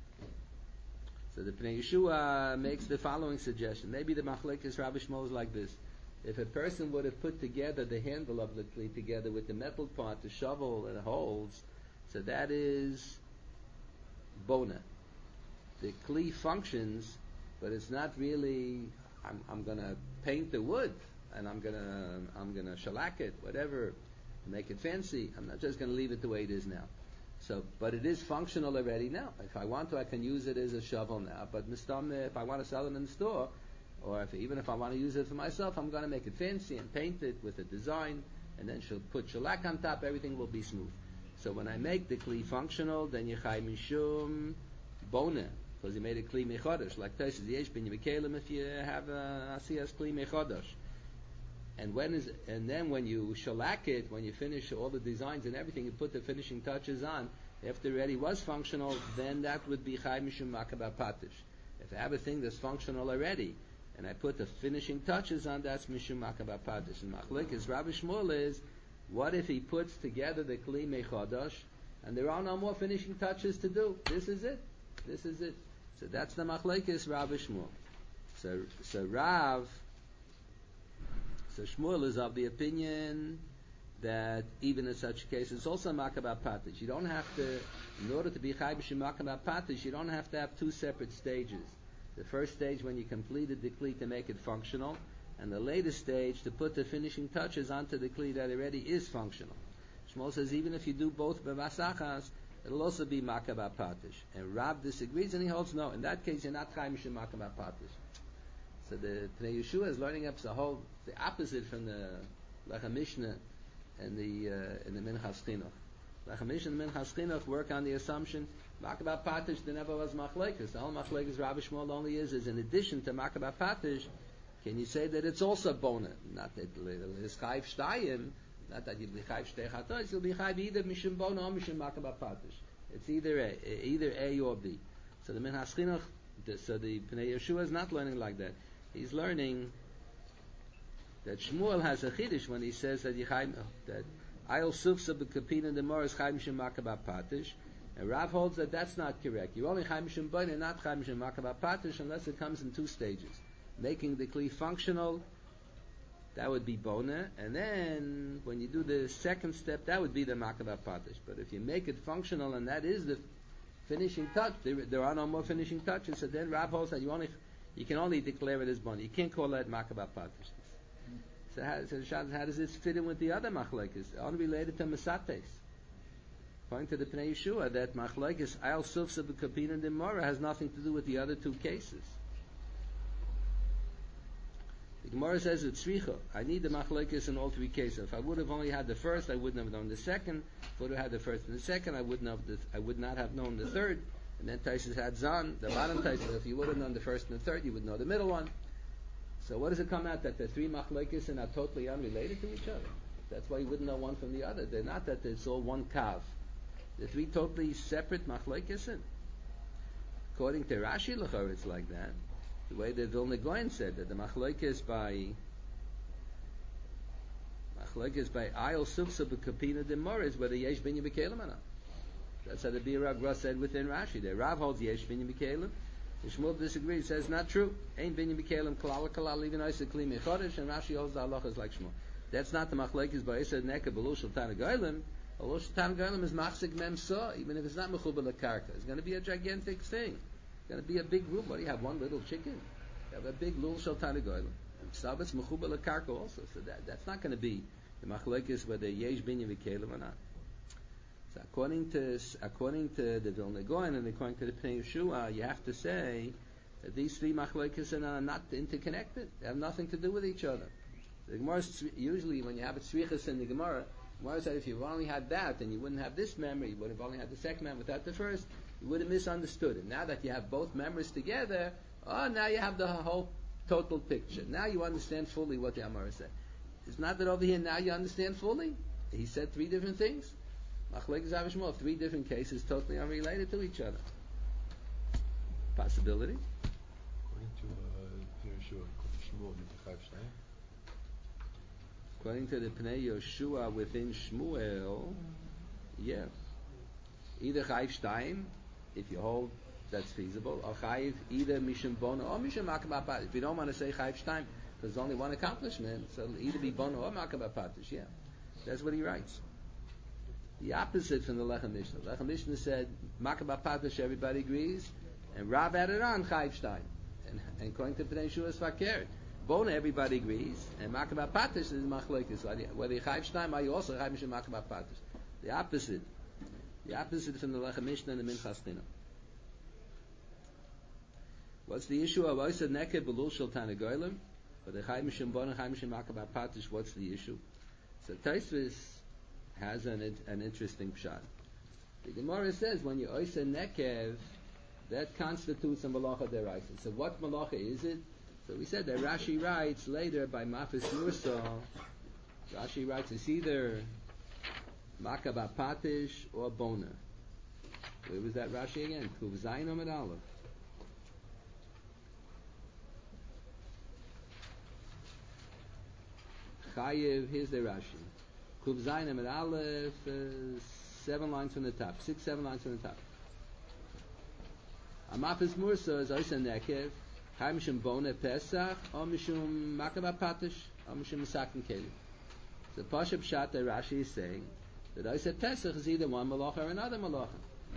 So the Pnei Yeshua makes the following suggestion. Maybe the Machlekes Rav Shmuel is like this. If a person would have put together the handle of the kli together with the metal part, the shovel and holds, so that is bona. The kli functions, but it's not really. I'm, I'm going to paint the wood and I'm going to I'm going to shellac it, whatever, make it fancy. I'm not just going to leave it the way it is now. So, but it is functional already now. If I want to, I can use it as a shovel now. But mistam, if I want to sell it in the store, or if, even if I want to use it for myself, I'm going to make it fancy and paint it with a design, and then she'll put shellac on top. Everything will be smooth. So when I make the kli functional, then yechai mishum bona. because you made a kli mechodesh. Like Tosis, yesh bin yivikelim if you have a asiyas kli mechodesh. And when is and then when you shellac it, when you finish all the designs and everything, you put the finishing touches on. After it already was functional, then that would be chay mishum makabah patish. If I have a thing that's functional already, and I put the finishing touches on, that's mishum makabah patish. And machlekes Rabbi Shmuel is, what if he puts together the kli mechodesh, and there are no more finishing touches to do? This is it. This is it. So that's the machlekes Rabbi Shmuel. So so Rav. So Shmuel is of the opinion that even in such a case, it's also makabah patish. You don't have to, in order to be chay b'shem makabah patish, you don't have to have two separate stages. The first stage when you completed the kli to make it functional, and the latest stage to put the finishing touches onto the kli that already is functional. Shmuel says even if you do both b'vasachas, it'll also be makabah patish. And Rav disagrees and he holds no. In that case, you're not chay b'shem makabah patish. So the Pnei Yeshua is learning up the whole, the opposite from the Lechem Mishnah and the uh, and the Minchas Chinuch. Lechem Mishnah and Minchas Chinuch work on the assumption makabah patish there never was machlekes. The whole machlekes Rabbi Shmuel only is is in addition to makabah patish. Can you say that it's also bona? Not that it's chayv shtayim. Not that you'll be chayv shtei chatos. You'll be chayv either mishum bona or mishum makabah patish. It's either a, either A or B. So the Minchas Chinuch, so the Pnei Yeshua is not learning like that. He's learning that Shmuel has a chiddush when he says that Yichayim, that Ayel Sufsa b'Kapina Demor is Chayim Shem Makabah Patish, and Rav holds that that's not correct. You're only Chayim Shem Boin and not Chayim Shem Makabah Patish unless it comes in two stages. Making the kli functional, that would be Bona, and then when you do the second step, that would be the Makabah Patish. But if you make it functional and that is the finishing touch, there, there are no more finishing touches, so then Rav holds that you only You can only declare it as bona. You can't call that makabah patish. So how, so how does this fit in with the other machlekes? Only related to masates. According to the Pnei Yeshua, that machlekes al sufsa b'kapina demora has nothing to do with the other two cases. The Gemara says it's tzricha. I need the machlekes in all three cases. If I would have only had the first, I wouldn't have known the second. If I would have had the first and the second, I wouldn't have. The, I would not have known the third. And then Taisus had Zan, the bottom Taisus. If you would have known the first and the third, you would know the middle one. So what does it come out? That the three machlekes are totally unrelated to each other. That's why you wouldn't know one from the other. They're not that it's all one kav. They're three totally separate machlekes. According to Rashi L'chor, it's like that. The way the Vilna Goyen said that the machlekes by machlekes by Ayel Sufsa b'Kapina Demor is whether yesh binyan b'kelim or not. That's how the Bir Rav said within Rashi. The Rav holds yesh binyan b'kelim. The Shmuel disagrees. Says not true. Ain't binyan b'kelim kalal kalal even I said kli mechodesh. And Rashi holds the halachas like Shmuel. That's not the machlekes by Esed Neka b'Lul Shel Tanagoyim. B'Lul Shel Tanagoyim is machzik mem sa. Even if it's not mechubar lekarka, it's going to be a gigantic thing. It's going to be a big room. What do you have? One little chicken? You have a big Lul Shel Tanagoyim. And Sabbath's mechubar lekarka also. So that that's not going to be the machlekes whether yesh binyan b'kelim or not. So according to according to the Vilna Goyen and according to the Pnei Yeshua, you have to say that these three machlekes are not interconnected. They have nothing to do with each other. The Gemara usually when you have a tzrichas in the Gemara, the Gemara said if you only had that, then you wouldn't have this memory. You would have only had the second memory without the first. You would have misunderstood it. Now that you have both memories together, oh, now you have the whole total picture. Now you understand fully what the Gemara said. It's not that over here now you understand fully. He said three different things. Machlekes Rav Shmuel, three different cases, totally unrelated to each other. Possibility. According to Pnei Yeshua, Shmuel Chayv Shtayim. According to the Pnei Yeshua within Shmuel, yeah, either Chayv Shtayim, if you hold that's feasible, or Chayv either Mishum Bona or Mishum Makabah Patish. If you don't want to say Chayv Shtayim, there's only one accomplishment, so it'll either be Bona or Makabah Patish. Yeah, that's what he writes. The opposite from the Lechem Mishnah. Lechem Mishnah said Makabah Patish, everybody agrees, and Rav added on Chayv Shtayim, and, and according to Pnei Yeshua is Fakir. Bona everybody agrees, and Makabah Patish is Machlekes. Whether you Chayv Shtayim, are you also Chayv Mishum Makabah Patish? The opposite. The opposite from the Lechem Mishnah and the Minchas Chinuch. What's the issue of Oisad Nekeh B'Lul Shel Tanagoyim? But the Chayv Mishum Bona, Chayv Mishum Makabah Patish, what's the issue? So Tosfos has an an interesting pshat. The Gemara says when you Oisad Nekev that constitutes a malacha deraisa. So what malacha is it? So we said that Rashi writes later by Mafis Mursa. Rashi writes it's either Makaba Patish or Bona. Where was that Rashi again? Kuv Zayin Amid Aleph. Chayev, here's the Rashi. Kuv Zayin Amid Aleph, uh, seven lines from the top. Six, seven lines from the top. Amafis Mursa is Oisa Nekev, Chai Mishum Bona Pesach, or Mishum Makaba Patish, or Mishum Masakin Kelim. So Pasha Pshat that Rashi is saying that Oisa Pesach is either one malacha or another malacha.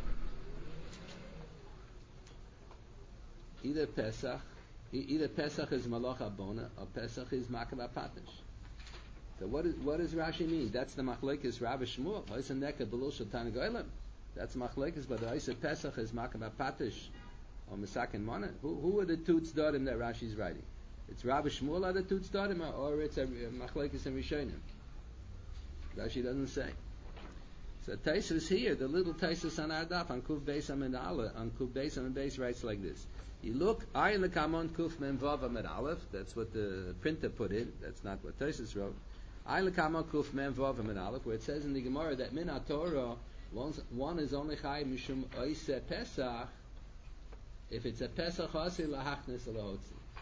Either Pesach, either Pesach is malacha bona, or Pesach is Makaba Patish. So what, is, what does Rashi mean? That's the machlekes Rav Shmuel. Oisa Nekev Belul Shel Tana Goyim. That's machlekes, but the Oisa Pesach is Makaba Patish or Masakin Mana. Who, who are the two tzdadim that Rashi is writing? It's Rav Shmuel are the two tzdadim, or, or it's a, a machlekes and Rishonim? Rashi doesn't say. So Taisus here, the little Taisus on our daf on Kuf Beis Amid Aleph, on Kuf Beis Amid Beis writes like this. You look, I in the Kamon Kuf Mem Vav Amid Aleph. That's what the printer put in. That's not what Taisus wrote. I in the Kamon Kuf Mem Vav Amid Aleph, where it says in the Gemara that Min HaTorah one is only Chai Mishum Oise Pesach. If it's a Pesach Hasi Lahachnis Lahotzi.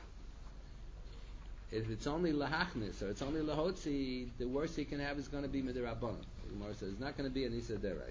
If it's only Lahachnis or it's only Lahotzi, the worst he can have is going to be Midirabbanan. The Gemara says it's not going to be an Isa Derais.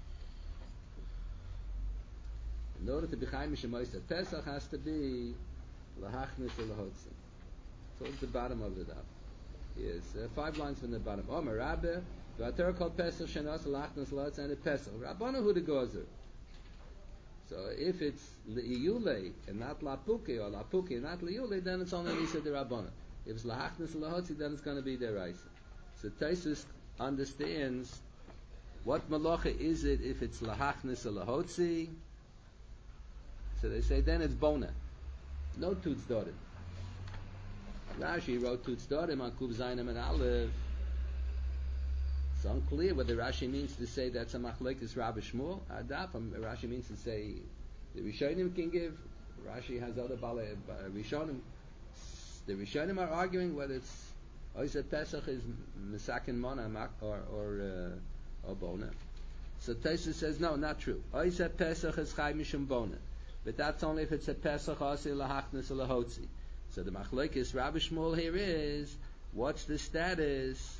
In order to be Chai Mishum Oise Pesach has to be Lahachnis or Lahotzi. Towards the bottom of the daf. Yes, uh, five lines from the bottom. Omer Rabbe, V'ater called Pesach Shenas Lahachnis Lahotzi and a Pesach. Rabbanu Hu de Gozer. So if it's Li'iyule and not Lapuke, or Lapuke and not Li'iyule, then it's only Nisa de Rabbana. If it's Lahachnis Lahotzi, then it's going to be Deraisa. So Taisus understands what malacha is it if it's Lahachnis or Lahotzi. So they say then it's Bona. No Tutz Dorim. Rashi wrote Tutz Dorim on Kuf Zayin and Aleph. It's unclear whether Rashi means to say that's a machlekes Rav Shmuel. Adaf, Rashi means to say the Rishonim can give. Rashi has other bala uh, Rishonim. The Rishonim are arguing whether it's Oisa Pesach is Mesakin Mona or or uh, or Bona. So Taisus says no, not true. Oisa Pesach is Chai Mishum Bona, but that's only if it's a Pesach Asi Lahachnis Lahotzi. So the machlekes Rav Shmuel here is what's the status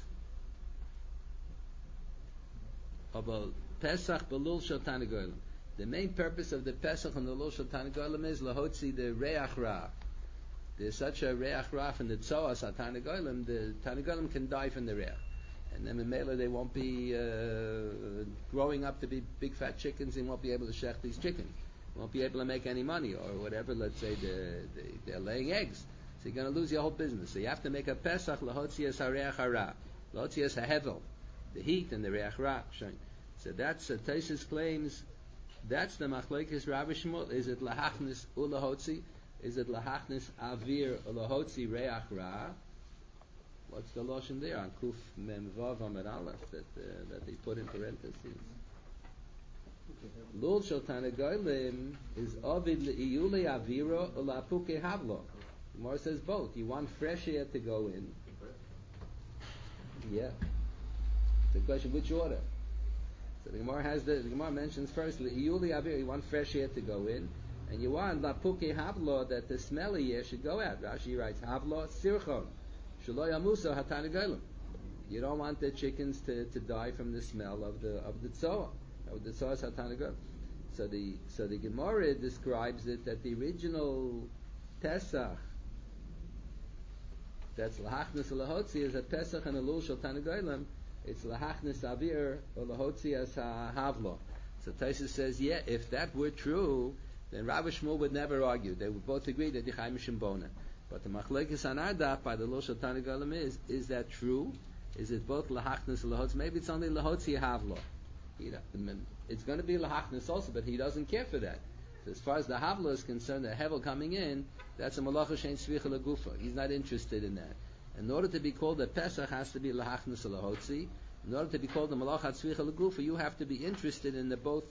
of a Pesach Belul Shel Tana Goyim. The main purpose of the Pesach and the Belul Shel Tana Goyim is lahotzi the Reach Ra. There's such a Reach Ra from the Tzoas at Tana Goyim, the Tana Goyim can die from the Reach. And then in Mela they won't be uh, growing up to be big fat chickens and won't be able to shech these chickens. Won't be able to make any money or whatever, let's say they're, they're laying eggs. So you're going to lose your whole business. So you have to make a Pesach lahotzi as ha-Reach Ra. Lahotzi as ha-Hevel. The heat and the Reach Ra. So that's uh, Taisus claims that's the machlekes Rav Shmuel. Is it lahachnis ulahotzi? Is it lahachnis avir ulahotzi Reach Ra? What's the lashon there on Kuf Mem Vav Amid Aleph that uh, that they put in parentheses? Lul Shel Tana Goyim is avid leiyule aviro ulapuke havlo. Gemara says both. You want fresh air to go in. Yeah. The question, which order? So the Gemara has the, the Gemara mentions first Le'iyuli Avir, you want fresh air to go in, and you want Lapuke Havlo, that the smelly air should go out. Rashi writes Havlo Sirchon Shelo Yamuso Hatana Goyim. You don't want the chickens to, to die from the smell of the of the tzoa, of the tzoa Hatana Goyim. So the so the Gemara describes it that the original Pesach, that's Lahachnis Lahotzi, is a Pesach and a Lul Shel Tana Goyim. It's lahachnis avir or lahotzi as havlo. So Taisus says, yeah, if that were true, then Rav Shmuel would never argue. They would both agree that the Chai Mishum Bona. But the machlekes on our daf by the Lul Shel Tana Goyim is: is that true? Is it both lahachnis and lahotzi? Maybe it's only lahotzi havlo. It's going to be lahachnis also, but he doesn't care for that. So as far as the havlo is concerned, the hevel coming in, that's a malacha shein tzvicha legufa. He's not interested in that. In order to be called a Pesach, has to be lahachnis lahotzi. In order to be called a malachat tzvicha legufa, you have to be interested in the both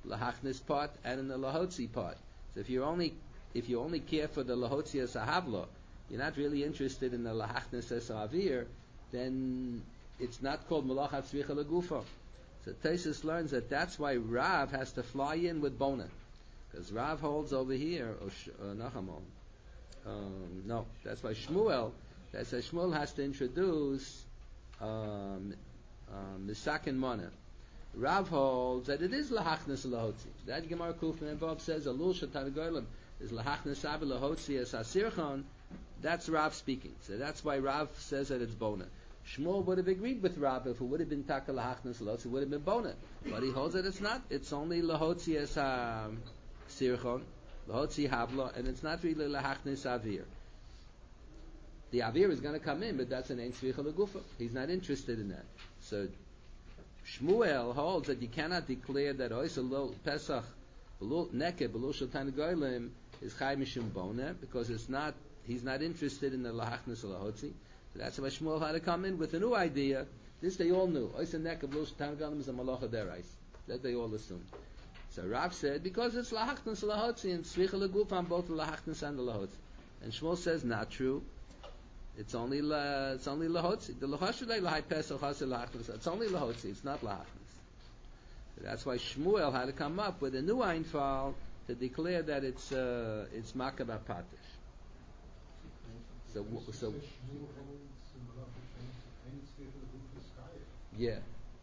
lahachnis part and in the lahotzi part. So if you only if you only care for the lahotzi as a havla, you're not really interested in the lahachnis as a avir, then it's not called malachat tzricha legufa. So Taisus learns that that's why Rav has to fly in with bona, because Rav holds over here. Or uh, Nachamon. Um, no, that's why Shmuel. That's why Shmuel has to introduce um, um, misakin mana. Rav holds that it is lahachnes lahotzi. That Gemara Kufman and Bob says alul shatan goyim is lahachnes abi lahotzi as asirchon. That's Rav speaking. So that's why Rav says that it's bona. Shmuel would have agreed with Rav if it would have been taka lahachnes lahotzi. It would have been bona. But he holds that it's not. It's only lahotzi as asirchon, lahotzi havla, and it's not really lahachnes avir. The avir is going to come in, but that's an ein tzvicha legufa. He's not interested in that. So Shmuel holds that you cannot declare that oisel pesach neke below shultan goyim is chay mishum bona, because it's not. He's not interested in the lahachnas lahotzi. So that's why Shmuel had to come in with a new idea. This they all knew. Oisel neke below shultan goyim is a malacha derais. That they all assumed. So Rav said because it's lahachnas lahotzi and tzvicha legufa on both the lahachnas and the lahotzi. And Shmuel says not true. It's only la, it's only lahotzi. The lahashulei lahai pesach hasil lahachnas. It's only lahotzi. It's not lahachnas. So that's why Shmuel had to come up with a new einfal to declare that it's uh, it's makabah patish. So so yeah.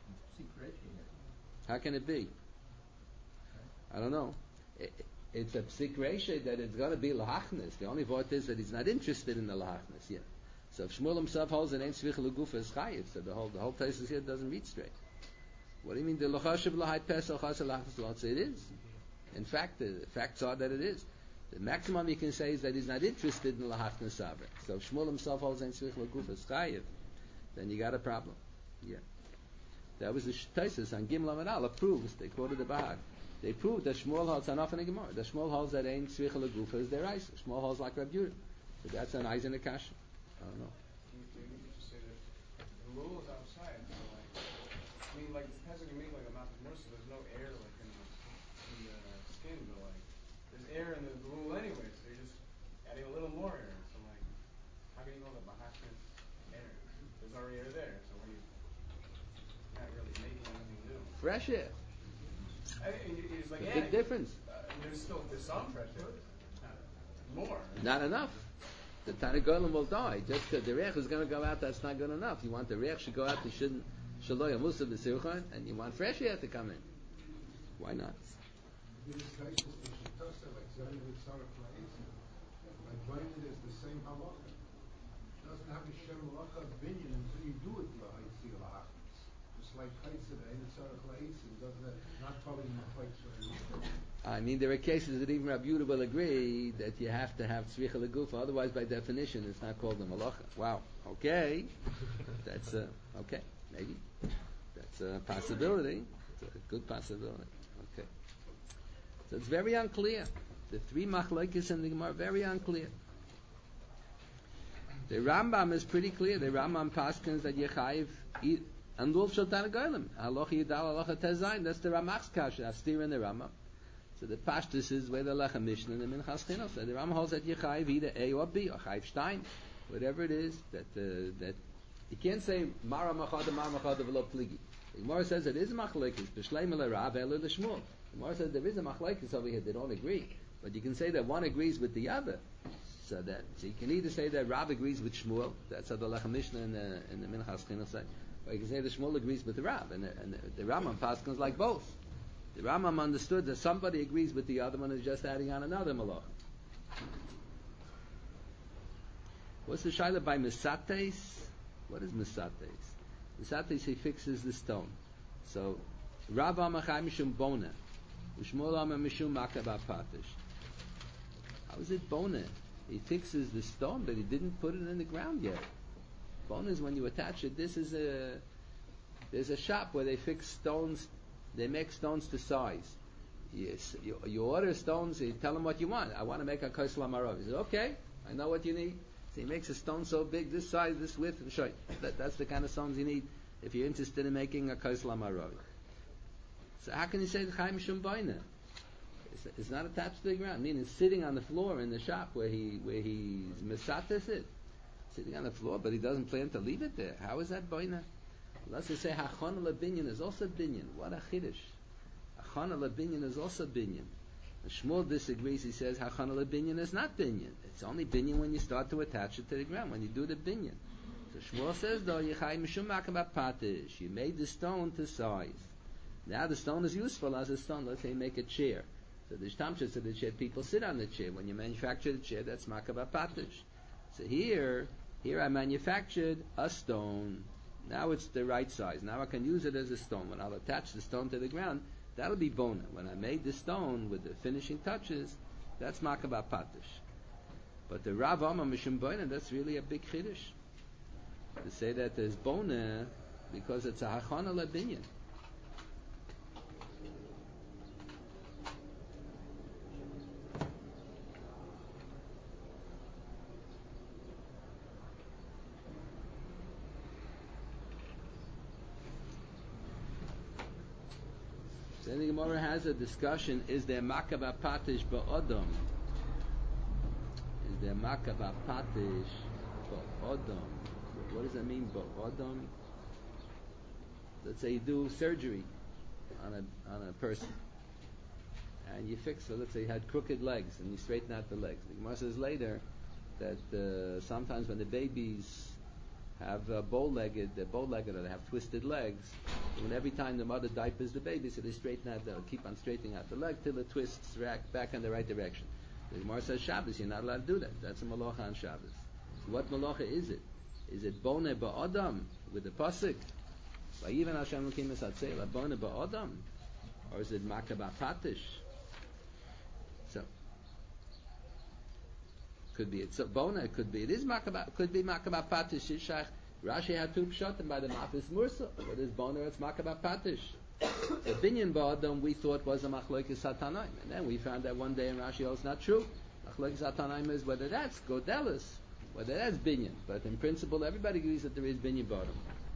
How can it be? I don't know. It, it's a psik reisha that it's going to be lahachnas. The only word is that he's not interested in the lahachnas yet. So if Shmuel himself holds an ein tzvicha legufa is chayiv, so the whole the whole thesis here doesn't read straight. What do you mean the lachashav lahai pesach hasel lachas lotz? It is. In fact, the facts are that it is. The maximum you can say is that he's not interested in lahachnas savre. So if Shmuel himself holds ein tzvicha legufa is chayiv, then you got a problem. Yeah. That was the thesis on Gimel Amud Aleph proves. They quoted the Bahag. They proved that Shmuel holds enough in the Gemara. That Shmuel holds that ein tzvicha legufa is their ice. Shmuel holds like Rabbi Yehuda. So that's an eyes in the kasha. I don't know. Maybe you just say that the rule is outside. So like, I mean, like it's pesach you make like a mouth of so there's no air like in the, in the skin, but like there's air in the rule anyway, so you're just adding a little more air. So like, how can you call it bahashnas air? There's already air there, so when you you're not really making anything new. Fresh air. I mean, it's like a adding. Big difference. Uh, there's still there's some fresh air. More. Not enough. The Tana Golan will die. Just because the reach is going to go out, that's not good enough. You want the reach to go out, you shouldn't shaloy amusa b'sirchan, and you want fresh air to come in. Why not? In this case, the Shittasa, like Zayin with Sarah Kla'etzim, like Zayin is the same halacha. It doesn't have a Shem halacha binyan until you do it la'aytzi lahachas. Just like Kaitzah, and Sarah Kla'etzim doesn't have, not following the Kaitzah. I mean, there are cases that even Rabbi Yehuda will agree that you have to have tzvicha legufa. Otherwise, by definition, it's not called a malacha. Wow. Okay. That's uh, okay. Maybe that's a possibility. It's a good possibility. Okay. So it's very unclear. The three machlokes in the Gemara are very unclear. The Rambam is pretty clear. The Rambam paskins that yechayiv and wolf shultan goyim. Halacha yidal, halacha tezayin. That's the Ramach's kasha. I've steer in the Rambam. So the pashtus is where the lechem mishnah and the minchas chinos. So the Rambam holds that yechayiv either A or B or chayiv stein, whatever it is. That uh, that you can't say mara machada mara machada v'lo pligi. The Gemara says it is machlekes b'shleim l'Rav elu l'Shmuel. The Gemara says there is a machlekes over here. They don't agree, but you can say that one agrees with the other. So that so you can either say that Rav agrees with Shmuel. That's how the lechem mishnah and the, and the minchas chinos say. Or you can say that Shmuel agrees with the Rav, and the, and the, the Rambam paskins like both. The Rambam understood that somebody agrees with the other one and is just adding on another malach. What's the shaila by misates? What is misates? Misates, he fixes the stone. So, Rav Amachai Mishum Bona, Ushmol Amar Mishum Makabah Patish. How is it Bona? He fixes the stone, but he didn't put it in the ground yet. Bona is when you attach it. This is a there's a shop where they fix stones. They make stones to size. Yes, you, you order stones. You tell them what you want. I want to make a kosel amarov. He says, "Okay, I know what you need." So he makes a stone so big, this size, this width, and show you. That, that's the kind of stones you need if you're interested in making a kosel amarov. So how can you say the Chai Mishum Boina? It's, it's not attached to the ground. Meaning sitting on the floor in the shop where he where he's Mesates it. Sitting on the floor, but he doesn't plan to leave it there. How is that Boina? Let's just say Hachana Lebinyan is also Binyan. What a Chiddush. Hachana Lebinyan is also Binyan. And Shmuel disagrees. He says Hachana Lebinyan is not Binyan. It's only Binyan when you start to attach it to the ground, when you do the Binyan. So Shmuel says though, Yechai Mishum Makabah Patish. You made the stone to size. Now the stone is useful as a stone. Let's say you make a chair. So the Shtamsha said the chair, people sit on the chair. When you manufacture the chair, that's Makabah Patish. So here, here I manufactured a stone. Now it's the right size. Now I can use it as a stone. When I'll attach the stone to the ground, that'll be bona. When I made the stone with the finishing touches, that's Makabah Patish. But the Rav Amar Mishum Bona, that's really a big chiddush. To say that there's bona because it's a Hachana Lebinyan. Then the Gemara has a discussion: is there Makabah Patish ba'odam? Is there Makabah Patish ba'odam? What does that mean, ba'odam? Let's say you do surgery on a on a person, and you fix it. Let's say you had crooked legs, and you straighten out the legs. The Gemara says later that uh, sometimes when the babies have uh, bow-legged, they're bow-legged or they have twisted legs, and every time the mother diapers the baby, so they straighten out, they'll keep on straightening out the leg till it twists back, back in the right direction. The Gemara says Shabbos, you're not allowed to do that. That's a malacha on Shabbos. So what malacha is it? Is it bone ba'adam with the pasuk? Vayiven Hashem Elokim es hatzela bone ba'adam, or is it makabah patish? So could be it's a bona, it could be it is makabah, could be makabah patish. Shishach Rashi had two pshatim by the Mafis Mursa. What is bona? It's makabah patish. The binyan ba'adam we thought was a machlokes satanaim, and then we found that one day in Rashi oh, it's not true. Machlokes satanaim is whether that's godelis, whether that's binyan, but in principle everybody agrees that there is binyan ba'adam.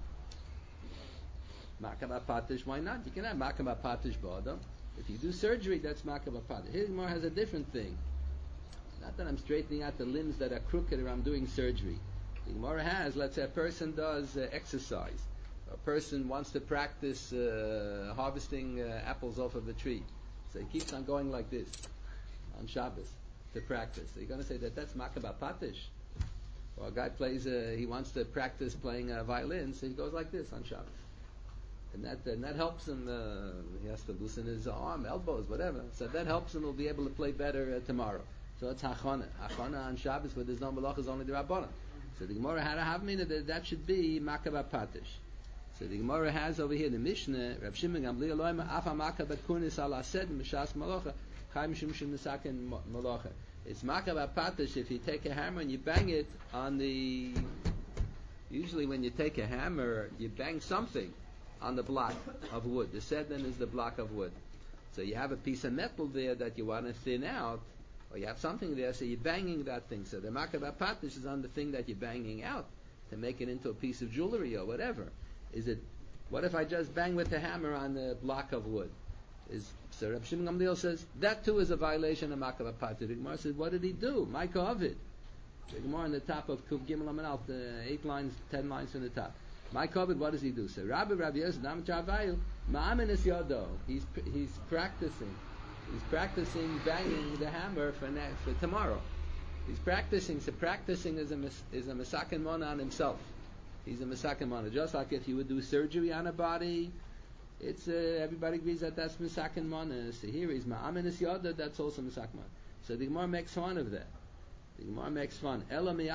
Makabah patish, why not? You can have makabah patish ba'adam. If you do surgery, that's makabah patish. Here Gemara has a different thing. Not that I'm straightening out the limbs that are crooked or I'm doing surgery. The Gemara has, let's say a person does uh, exercise. A person wants to practice uh, harvesting uh, apples off of a tree. So he keeps on going like this on Shabbos to practice. So you're going to say that that's makabah patish. Or a guy plays, uh, he wants to practice playing a violin, so he goes like this on Shabbos. And that, and that helps him, uh, he has to loosen his arm, elbows, whatever. So that helps him, he'll be able to play better uh, tomorrow. So it's hachana. Hachana on Shabbos where there's no malach is only the Rabbanan. So the Gemara had a havmina that that should be makabah patish. So the Gemara has over here the Mishnah, Rav Shimon Gamliel loyma afa makabah kunis ala sed mishas malacha chai mishum mishum nesaken malacha. It's makabah patish if you take a hammer and you bang it on the. Usually when you take a hammer, you bang something on the block of wood. The sedin is the block of wood. So you have a piece of metal there that you want to thin out, or you have something there, so you're banging that thing. So the makabah patish is on the thing that you're banging out to make it into a piece of jewelry or whatever. Is it? What if I just bang with the hammer on the block of wood? Is so Reb Shimon Gamliel says that too is a violation of makabah patish. The Gemara says, what did he do? Micah Ovid. The Gemara on the top of Kuv Gimel Amanal, eight lines, ten lines from the top. My covet, what does he do? So Rabbi Rabbi Yosef Namachavayu Ma'aminis Yodo. He's he's practicing. He's practicing banging the hammer for ne- for tomorrow. He's practicing. So practicing is a is a masaken mona on himself. He's a masaken mona. Just like if you would do surgery on a body, it's uh, everybody agrees that that's masaken mona. So here he's Ma'aminis Yodo. That's also masaken mona. So the Gemara makes fun of that. The Gemara makes fun.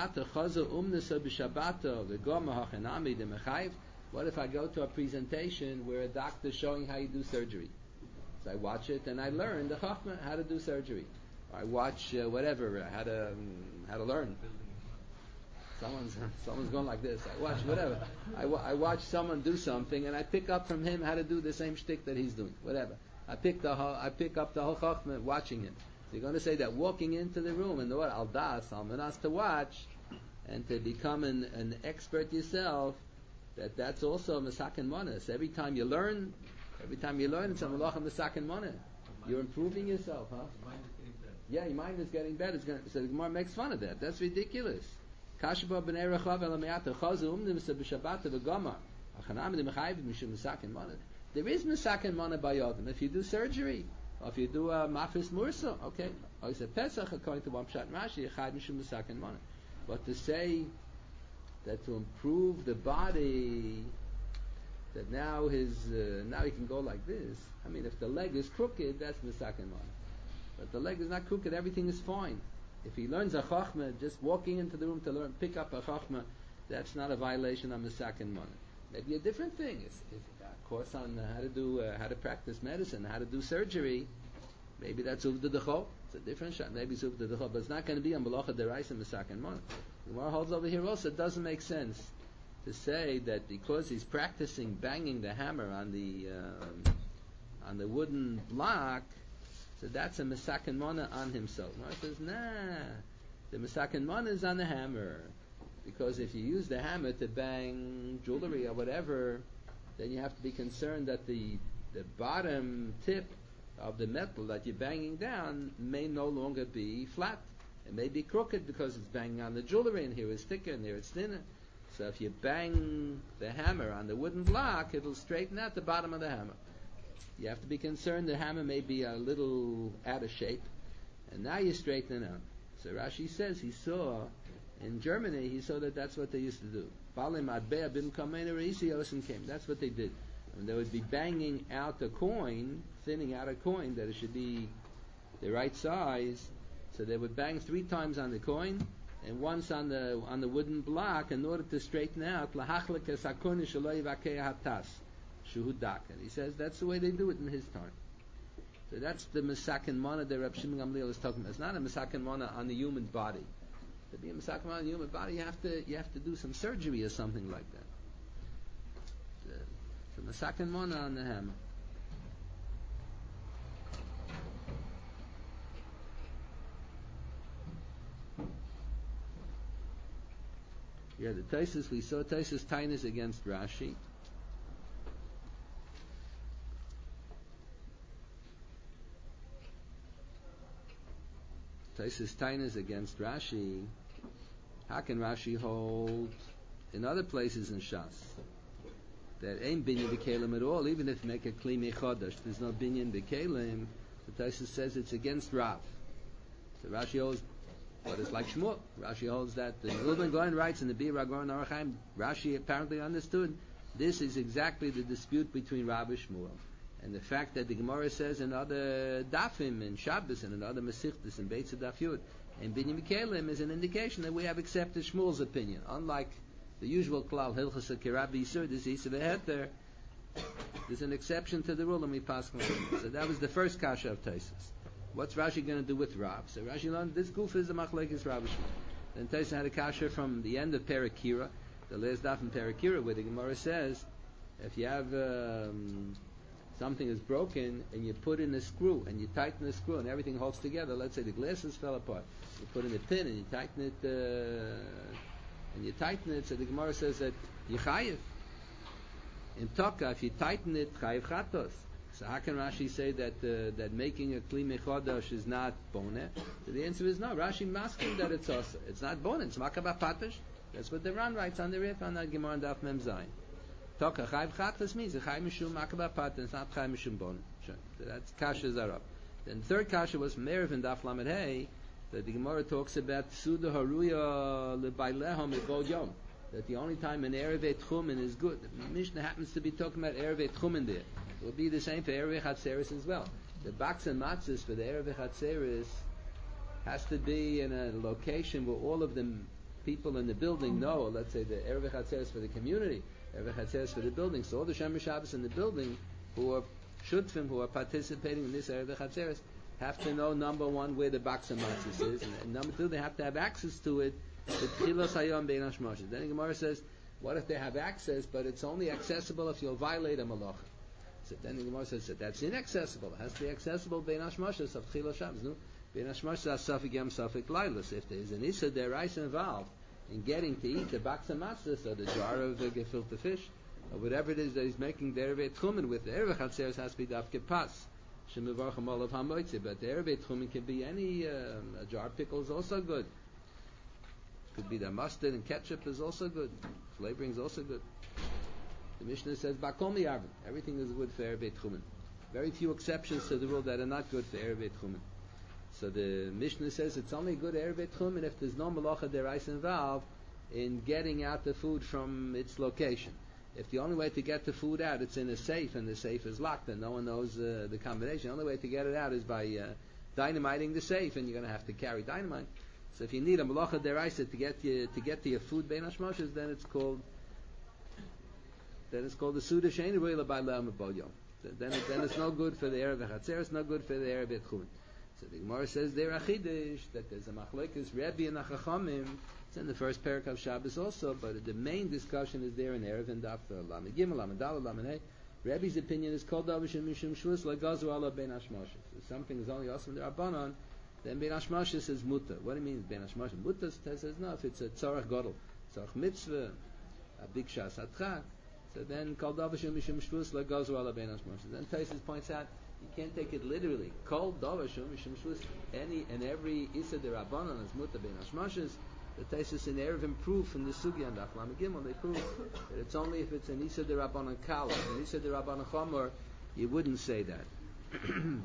What if I go to a presentation where a doctor's showing how you do surgery? So I watch it and I learn the chachma how to do surgery. Or I watch uh, whatever how to um, how to learn. Someone's someone's going like this. I watch whatever. I, wa- I watch someone do something and I pick up from him how to do the same shtick that he's doing. Whatever. I pick the whole, I pick up the whole chachma watching him. So you're going to say that walking into the room and what al das al manas to watch and to become an, an expert yourself, that that's also masaken manas. Every time you learn Every time you learn, it's a malacha Mesaken Mana. You're improving yourself, huh? Yeah, your mind is getting better. It's gonna, so the Gemara makes fun of that. That's ridiculous. Kashba b'nei rechav el me'ata chazu umdim se b'shabbat v'gomar. Achanam de mechayiv mishum Mesaken Mana. There is Mesaken Mana by Yodim. If you do surgery, or if you do a mafis mursa, okay. Or it's a Pesach according to one pshat Rashi, Echad mishum Mesaken Mana. But to say that to improve the body, that now his uh, now he can go like this. I mean, if the leg is crooked, that's Mesaken Mana. But the leg is not crooked, everything is fine. If he learns a chachma, just walking into the room to learn, pick up a chachma, that's not a violation of Mesaken Mana. Maybe a different thing. It's, it's a course on how to do, uh, how to practice medicine, how to do surgery. Maybe that's uvda decho. It's a different shot. Maybe it's uvda decho, but it's not going to be on malacha deraisa Mesaken Mana. The Gemara holds over here also. It doesn't make sense to say that because he's practicing banging the hammer on the um, on the wooden block, so that's a Mesaken Mana on himself. Gemara says, nah, the Mesaken Mana is on the hammer. Because if you use the hammer to bang jewelry or whatever, then you have to be concerned that the the bottom tip of the metal that you're banging down may no longer be flat. It may be crooked because it's banging on the jewelry, and here it's thicker and here it's thinner. So if you bang the hammer on the wooden block, it'll straighten out the bottom of the hammer. You have to be concerned the hammer may be a little out of shape, and now you straighten it out. So Rashi says he saw in Germany, he saw that that's what they used to do. That's what they did. And they would be banging out a coin, thinning out a coin, that it should be the right size. So they would bang three times on the coin, and once on the on the wooden block, in order to straighten out. And he says that's the way they do it in his time. So that's the Mesaken Mana that Reb Shimon Gamliel is talking about. It's not a Mesaken Mana on the human body. To be a Mesaken Mana on the human body, you have to you have to do some surgery or something like that. It's a Mesaken Mana on the hammer. Yeah, the Taisus, we saw Taisus Tainus against Rashi. Taisus Tainus against Rashi. How can Rashi hold in other places in Shas that ain't binyan b'kelim at all, even if you make a kli mechodesh, there's no binyan b'kelim? The Taisus says it's against Rav. So Rashi holds, but it's like Shmuel. Rashi holds that the Reuben Goyen writes in the Bir Ragon Arachaim. Rashi apparently understood this is exactly the dispute between Rav and Shmuel, and the fact that the Gemara says in other dafim in Shabbos and in other Mesichtas in Beitz Daf Yud and Binyan B'Kelim is an indication that we have accepted Shmuel's opinion, unlike the usual klal Hilchas Kirabi Yisur this Yisur V'Heter. There's an exception to the rule, and we pass on. So that was the first kasha of Taisus. What's Rashi going to do with Rav? So Rashi learned this goof is the machlekes Rav and Shmuel. Then Taisus had a kasha from the end of Perakira, the last daf in Perakira, where the Gemara says, if you have um, something is broken and you put in a screw and you tighten the screw and everything holds together, let's say the glasses fell apart, you put in a pin and you tighten it, uh, and you tighten it. So the Gemara says that you chayiv. In Taka, if you tighten it, chayiv chatos. So how can Rashi say that uh, that making a kli mechodash is not boneh? So the answer is no. Rashi masking that it's also. It's not boneh. It's makabah patash. That's what the Ran writes on the Rif on that Gemara and Daf Mem Zayin. Taka chayiv chatos means a chayiv mishum makabah patash. It's not chayiv mishum boneh. Sure. So that's kasha zarab. Then the third kasha was Merev and Daf Lamed Hey, that the Gemara talks about suda haruya lebailehom ekol yom. That the only time an Erev Tchumen is good. The Mishnah happens to be talking about Erev Tchumen there. It will be the same for Erev Chatzeris as well. The baks and matzahs for the Erev Chatzeris has to be in a location where all of the people in the building know, or let's say the Erev Chatzeris for the community, Erev Chatzeris for the building. So all the Shemer Shabbos in the building who are shutfim, who are participating in this Erev Chatzeris, have to know, number one, where the baks and matzahs is, and, and number two, they have to have access to it. Then the Gemara says, what if they have access, but it's only accessible if you'll violate a malacha? So then the Gemara says that that's inaccessible. It has to be accessible bein hashmashas of Chila Shabbos. No, bein hashmashas asafik yam safik lailus. If there is an issa deraisa involved in getting to eat the baks and matzahs or the jar of the gefilte fish, or whatever it is that he's making the Erevei Tchumen with. The Erevei Chatzeres has to be Dafke Pas. Shemevarchem Olav HaMoitzi. But the Erevei Tchumen can be any, um, a jar of pickle is also good. Could be the mustard and ketchup is also good. Flavoring is also good. The Mishnah says, Bakol Miyarvin. Everything is good for Erevei Tchumen. Very few exceptions to the rule that are not good for Erevei Tchumen. So the Mishnah says it's only good Erevei Tchumen if there's no Malacha Derais involved in getting out the food from its location. If the only way to get the food out, it's in a safe, and the safe is locked, and no one knows uh, the combination. The only way to get it out is by uh, dynamiting the safe, and you're going to have to carry dynamite. So if you need a Malacha Deraisa to get you, to get to your food Bein Hashmoshes, then it's called then it's called the Suda Shein Ruila by Le'am Bodyo. Then it, then it's no good for the Erevei Chatzer, it's no good for the Erevei Tchumen. So the Gemara says there achidish that there's a machlokes Rebbe and a Chachamim. It's in the first parak of Shabbos also, but the main discussion is there in Erev and Daf Lamed Gimel, Lamed Daled, Lamed Hey. Rebbe's opinion is called Davish and Mishum Shvus Lagazu Ala Bein Hashmoshes. If something is only awesome the Rabbanon, then Bein Hashmoshes is Muta. What do you mean Bein Hashmoshes? Muta says no. If it's a Tzorach Godel, Tzorach Mitzvah, a big Shas Atchak, so then called Davish and Mishum Shvus Lagazu Ala Bein Hashmoshes. Then Taisus points out you can't take it literally. Kol Davish and Mishum Shvus, any and every Issa de Rabbanon is Muta Bein Hashmoshes. The Taisus in Erevim prove from the Sugya and Daf Lamed Gimel, they prove that it's only if it's an Isa de Rabbanon Kal, an Isa de Rabbanon Chomer, you wouldn't say that. And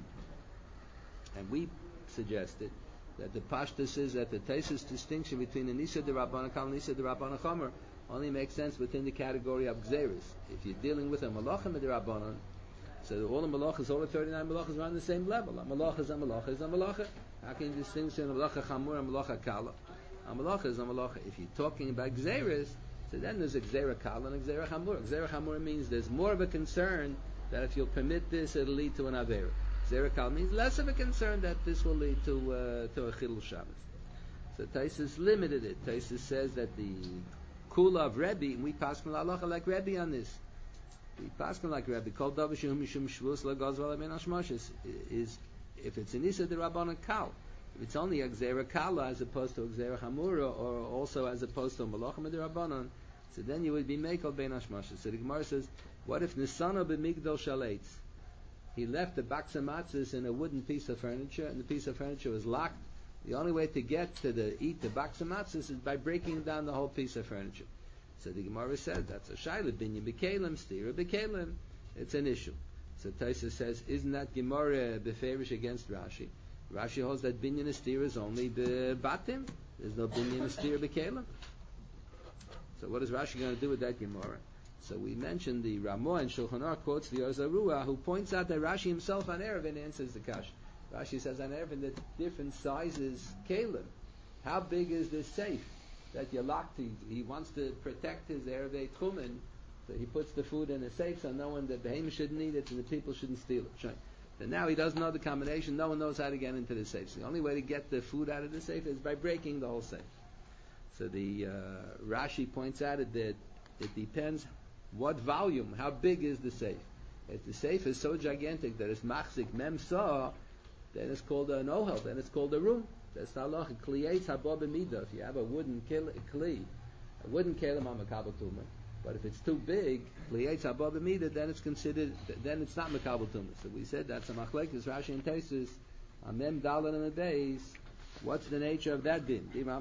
we suggested that the Pashtus is that the Taisus distinction between an Isa de Rabbanon Kal and Isa de Rabbanon Chomer only makes sense within the category of Gzeris. If you're dealing with a Malachim de Rabbanon, so all the Malachas, all the thirty-nine Malachas are on the same level. A Malacha is a Malacha is a Malacha. How can you distinguish a Malacha Chamur and a Malacha Kala? A Malacha is a Malacha. If you're talking about Gzeris, so then there's a Gzera Kala and a Gzera Chamur. Gzera Chamur means there's more of a concern that if you'll permit this, it'll lead to an Avera. Gzera Kala means less of a concern that this will lead to uh, to a Chilul Shabbos. So Taisus limited it. Taisus says that the Kula of Rebbe, and we pass from Halacha like Rebbe on this. We pass from like Rebbe. Called Davashim Mishum Shvus Lagazval Ben Hashmoshes is if it's an Isa de Rabbanon Kal. If it's only a Gzera Kala as opposed to a Gzera Chamura, or also as opposed to a Malachim de Rabbanon, so then you would be Mekel Ben Hashmoshes. So the Gemara says, what if Nisana b'migdal shalates? He left the box of matzahs in a wooden piece of furniture, and the piece of furniture was locked. The only way to get to the eat the box of matzahs is by breaking down the whole piece of furniture. So the Gemara says that's a shayla binyan b'kelim stira b'kelim. It's an issue. So Taisa says, isn't that Gemara beferish against Rashi? Rashi holds that binyan stira is only the batim. There's no binyan stira b'kelim. So what is Rashi going to do with that Gemara? So we mentioned the Ramah and Shulchan Aruch quotes the Orzarua, who points out that Rashi himself on Erevin answers the kash. Rashi says on Erevin that different sizes kelim. How big is this safe that you're locked to? He wants to protect his Erevei Tchumen, so he puts the food in a safe so no one, the behemoth shouldn't eat it and the people shouldn't steal it. Right. And now he doesn't know the combination, no one knows how to get into the safe. So the only way to get the food out of the safe is by breaking the whole safe. So the uh, Rashi points out that it depends what volume, how big is the safe. If the safe is so gigantic that it's machzik memsa, then it's called an ohel, then it's called a room. That's not loch. Kliyetz haba b'mida. If you have a wooden kli, a wooden kelim on makabel tumah, but if it's too big, kliyetz haba b'mida, then it's considered, then it's not makabel tumah. So we said that's a machlekes Rashi and Taisus, amem dalan and a base. What's the nature of that din? So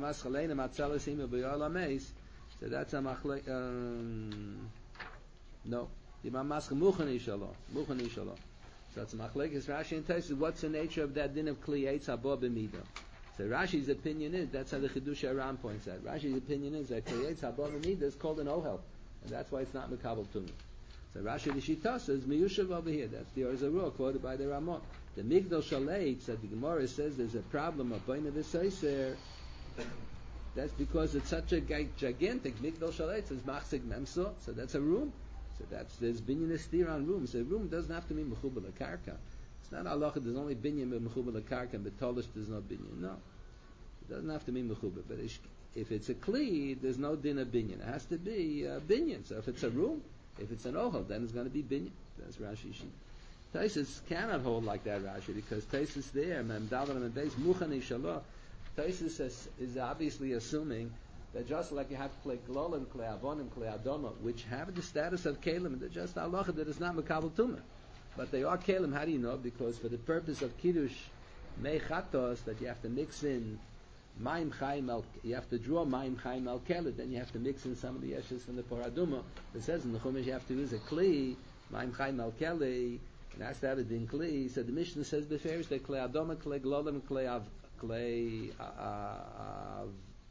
that's a machlek. Um, no. So that's a machlekes Rashi and Taisus. What's the nature of that din of kliyetz haba b'mida? So Rashi's opinion is, that's how the Chidush Aram points out. Rashi's opinion is that kliyetz haba b'mida is called an ohel, and that's why it's not makabel tumah. So Rashi the Shita says miyushav over here. That's the Orzarua quoted by the Ramah. The Migdal Shaletz that the Gemara says there's a problem of Baina V'Seiser. That's because it's such a gigantic Migdal Shaletz is machzik memso. So that's a room. So that's there's binyan estir on rooms. A room doesn't have to be mechubel karka. It's not halacha. There's only binyan mechubel karka, and betolish there's no binyan. No, it doesn't have to be mechubel. But if it's a kli, there's no din of binyan. It has to be uh, binyan. So if it's a room, if it's an ohel, then it's going to be binyan. That's Rashi sheet. Taisus cannot hold like that, Rashi, because Taisus there, Mem Davar and Beis Muchani Shalah. Taisus is, is obviously assuming They're just like you have Klei Glolim, Klei Avonim, Klei Adoma, which have the status of Kalim. They're just halacha that is not Mekabel Tumah. But they are Kalim. How do you know? Because for the purpose of Kiddush Mei Chatos, that you have to mix in Maim Chaim al, you have to draw Maim Chaim al Kelet, then you have to mix in some of the Yeshus from the Paraduma. It says in the Chumash you have to use a Kli, Maim Chaim al Kelet, and that's that it in Kli. So the Mishnah says beferish that Klei Adoma, Klei Glolim, Klei Av, Klei Av,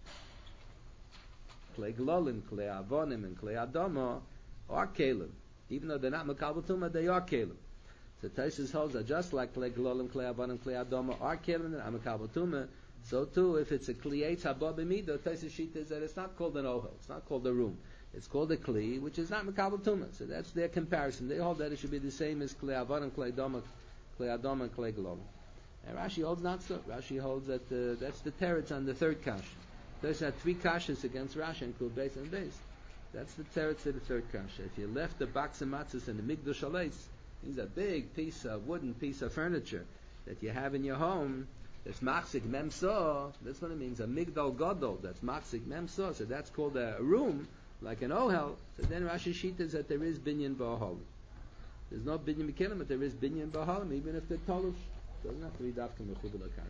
Klei Glolim, Klei Avonim, and Klei Adoma are Kalim. Even though they're not Mekabel Tumah, they are Kalim. So Taisus holds that just like Klei Glolim, Klei Avonim, Klei Adoma are Kalim, and are Mekabel Tumah, so too if it's a Kliyetz Haba B'midah, Taisus Shita is that it's not called an Ohel, it's not called a room. It's called a Kli, which is not Mekabel Tumah. So that's their comparison. They hold that it should be the same as Klei Avonim, Klei Adoma, Klei Adoma, and Klei Glolim. And Rashi holds not so. Rashi holds that uh, that's the teretz on the third kasha. There's had three kashas against Rashi and Kul Beis and Beis. That's the teretz of the third kasha. If you left the box of matzahs and the migdash aleis, means a big piece of wooden piece of furniture that you have in your home. That's machzik memso. That's what it means. A migdal gadol. That's machzik memso. So that's called a room, like an ohel. So then Rashi shita is that there is binyan ba'ohalim. There's no binyan b'kelim, but there is binyan ba'ohalim, even if they're talush. Doesn't have to be dafka mechubel akad.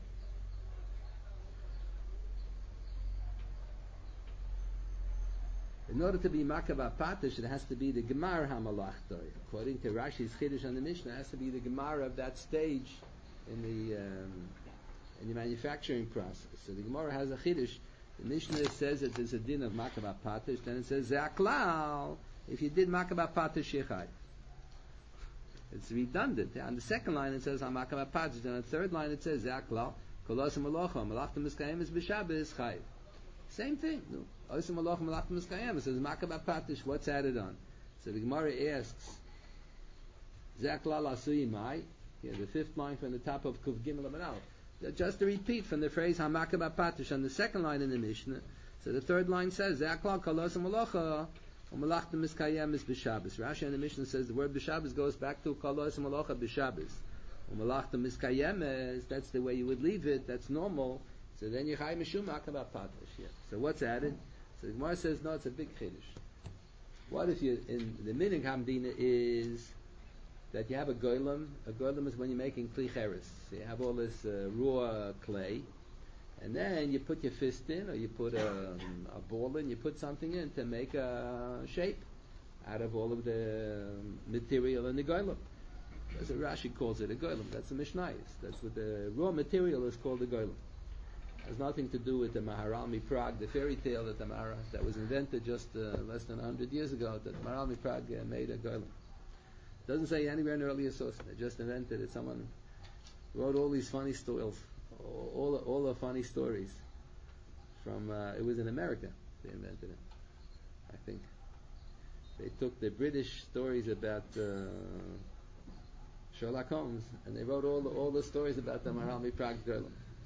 In order to be makabah patish, it has to be the gemar hamalachtoi. According to Rashi's chiddush on the Mishnah, it has to be the gemar of that stage in the um, in the manufacturing process. So the Gemara has a chiddush. The Mishnah says that there's a din of makabah patish. Then it says ze'aklal. If you did makabah patish yechai, it's redundant. On the second line it says hamakabah patish. And on the third line it says ze'aklal. Kolosim alocha malachtim miskayim is b'shabes chayv. Same thing. No. It says makabah patish. What's added on? So the Gemara asks ze'aklal asui mai. Yeah, the fifth line from the top of Kuv Gimel Amanal. Just to repeat from the phrase Hamakabah Patish on the second line in the Mishnah. So the third line says Ze'aklal Kalosam Malacha Umalachta Miskayem is B'Shabbos. Rashi in the Mishnah says the word B'Shabbos goes back to Kalosam Malacha B'Shabbos. Umalachta Miskayem is, that's the way you would leave it, that's normal. So then you Chai Mishum Makabah Patish. Yeah. So what's added? So the Gemara says no, it's a big chiddush. What if you, in the Minig Hamdina is that you have a goylem. A goylem is when you're making kli cheres. So you have all this uh, raw clay, and then you put your fist in, or you put a, um, a ball in, you put something in to make a shape out of all of the material in the goylem. That's what Rashi calls it, a goylem. That's the Mishnayos. That's what the raw material is called, a goylem. It has nothing to do with the Maharalmi Prague, the fairy tale that the Mahara, that was invented just uh, less than a hundred years ago, that Maharalmi Prague uh, made a goylem. Doesn't say anywhere in earlier source. They just invented it. Someone wrote all these funny stories, all all the funny stories from. Uh, it was in America. They invented it. I think they took the British stories about uh, Sherlock Holmes and they wrote all the, all the stories about the Maharalmi Prague Golem.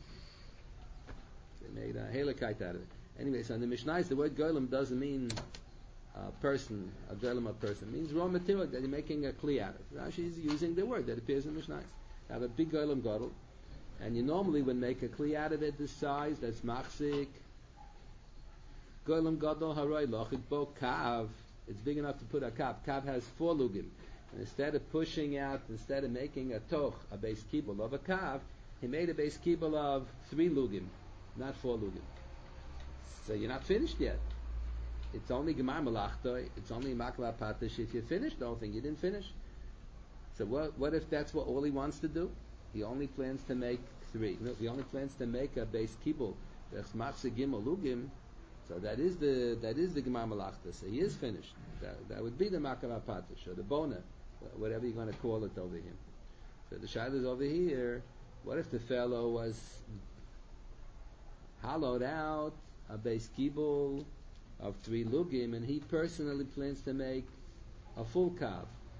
They made a halakite out of it. Anyway, so in the Mishnayos, the word golem doesn't mean a person, a golem, a person. It means raw material that you're making a kli out of. Rashi is using the word that appears in the Mishnayos. You have a big golem gadol, and you normally would make a kli out of it this size, that's machzik. Golem gadol haroy lochik bo kav. It's big enough to put a kav. Kav has four lugim. And instead of pushing out, instead of making a toch, a base kibble of a kav, he made a base kibble of three lugim, not four lugim. So you're not finished yet. It's only gemar malachto. It's only makla patish. If you finished the whole thing, you didn't finish. So what? What if that's what all he wants to do? He only plans to make three. No, he only plans to make a base kibble. There's machse gimel lugim. So that is the that is the gemar malachta. So he is finished. That, that would be the makla patish or the bona, whatever you're going to call it over here. So the shayla is over here. What if the fellow was hollowed out a base kibble of three lugim, and he personally plans to make a full kav?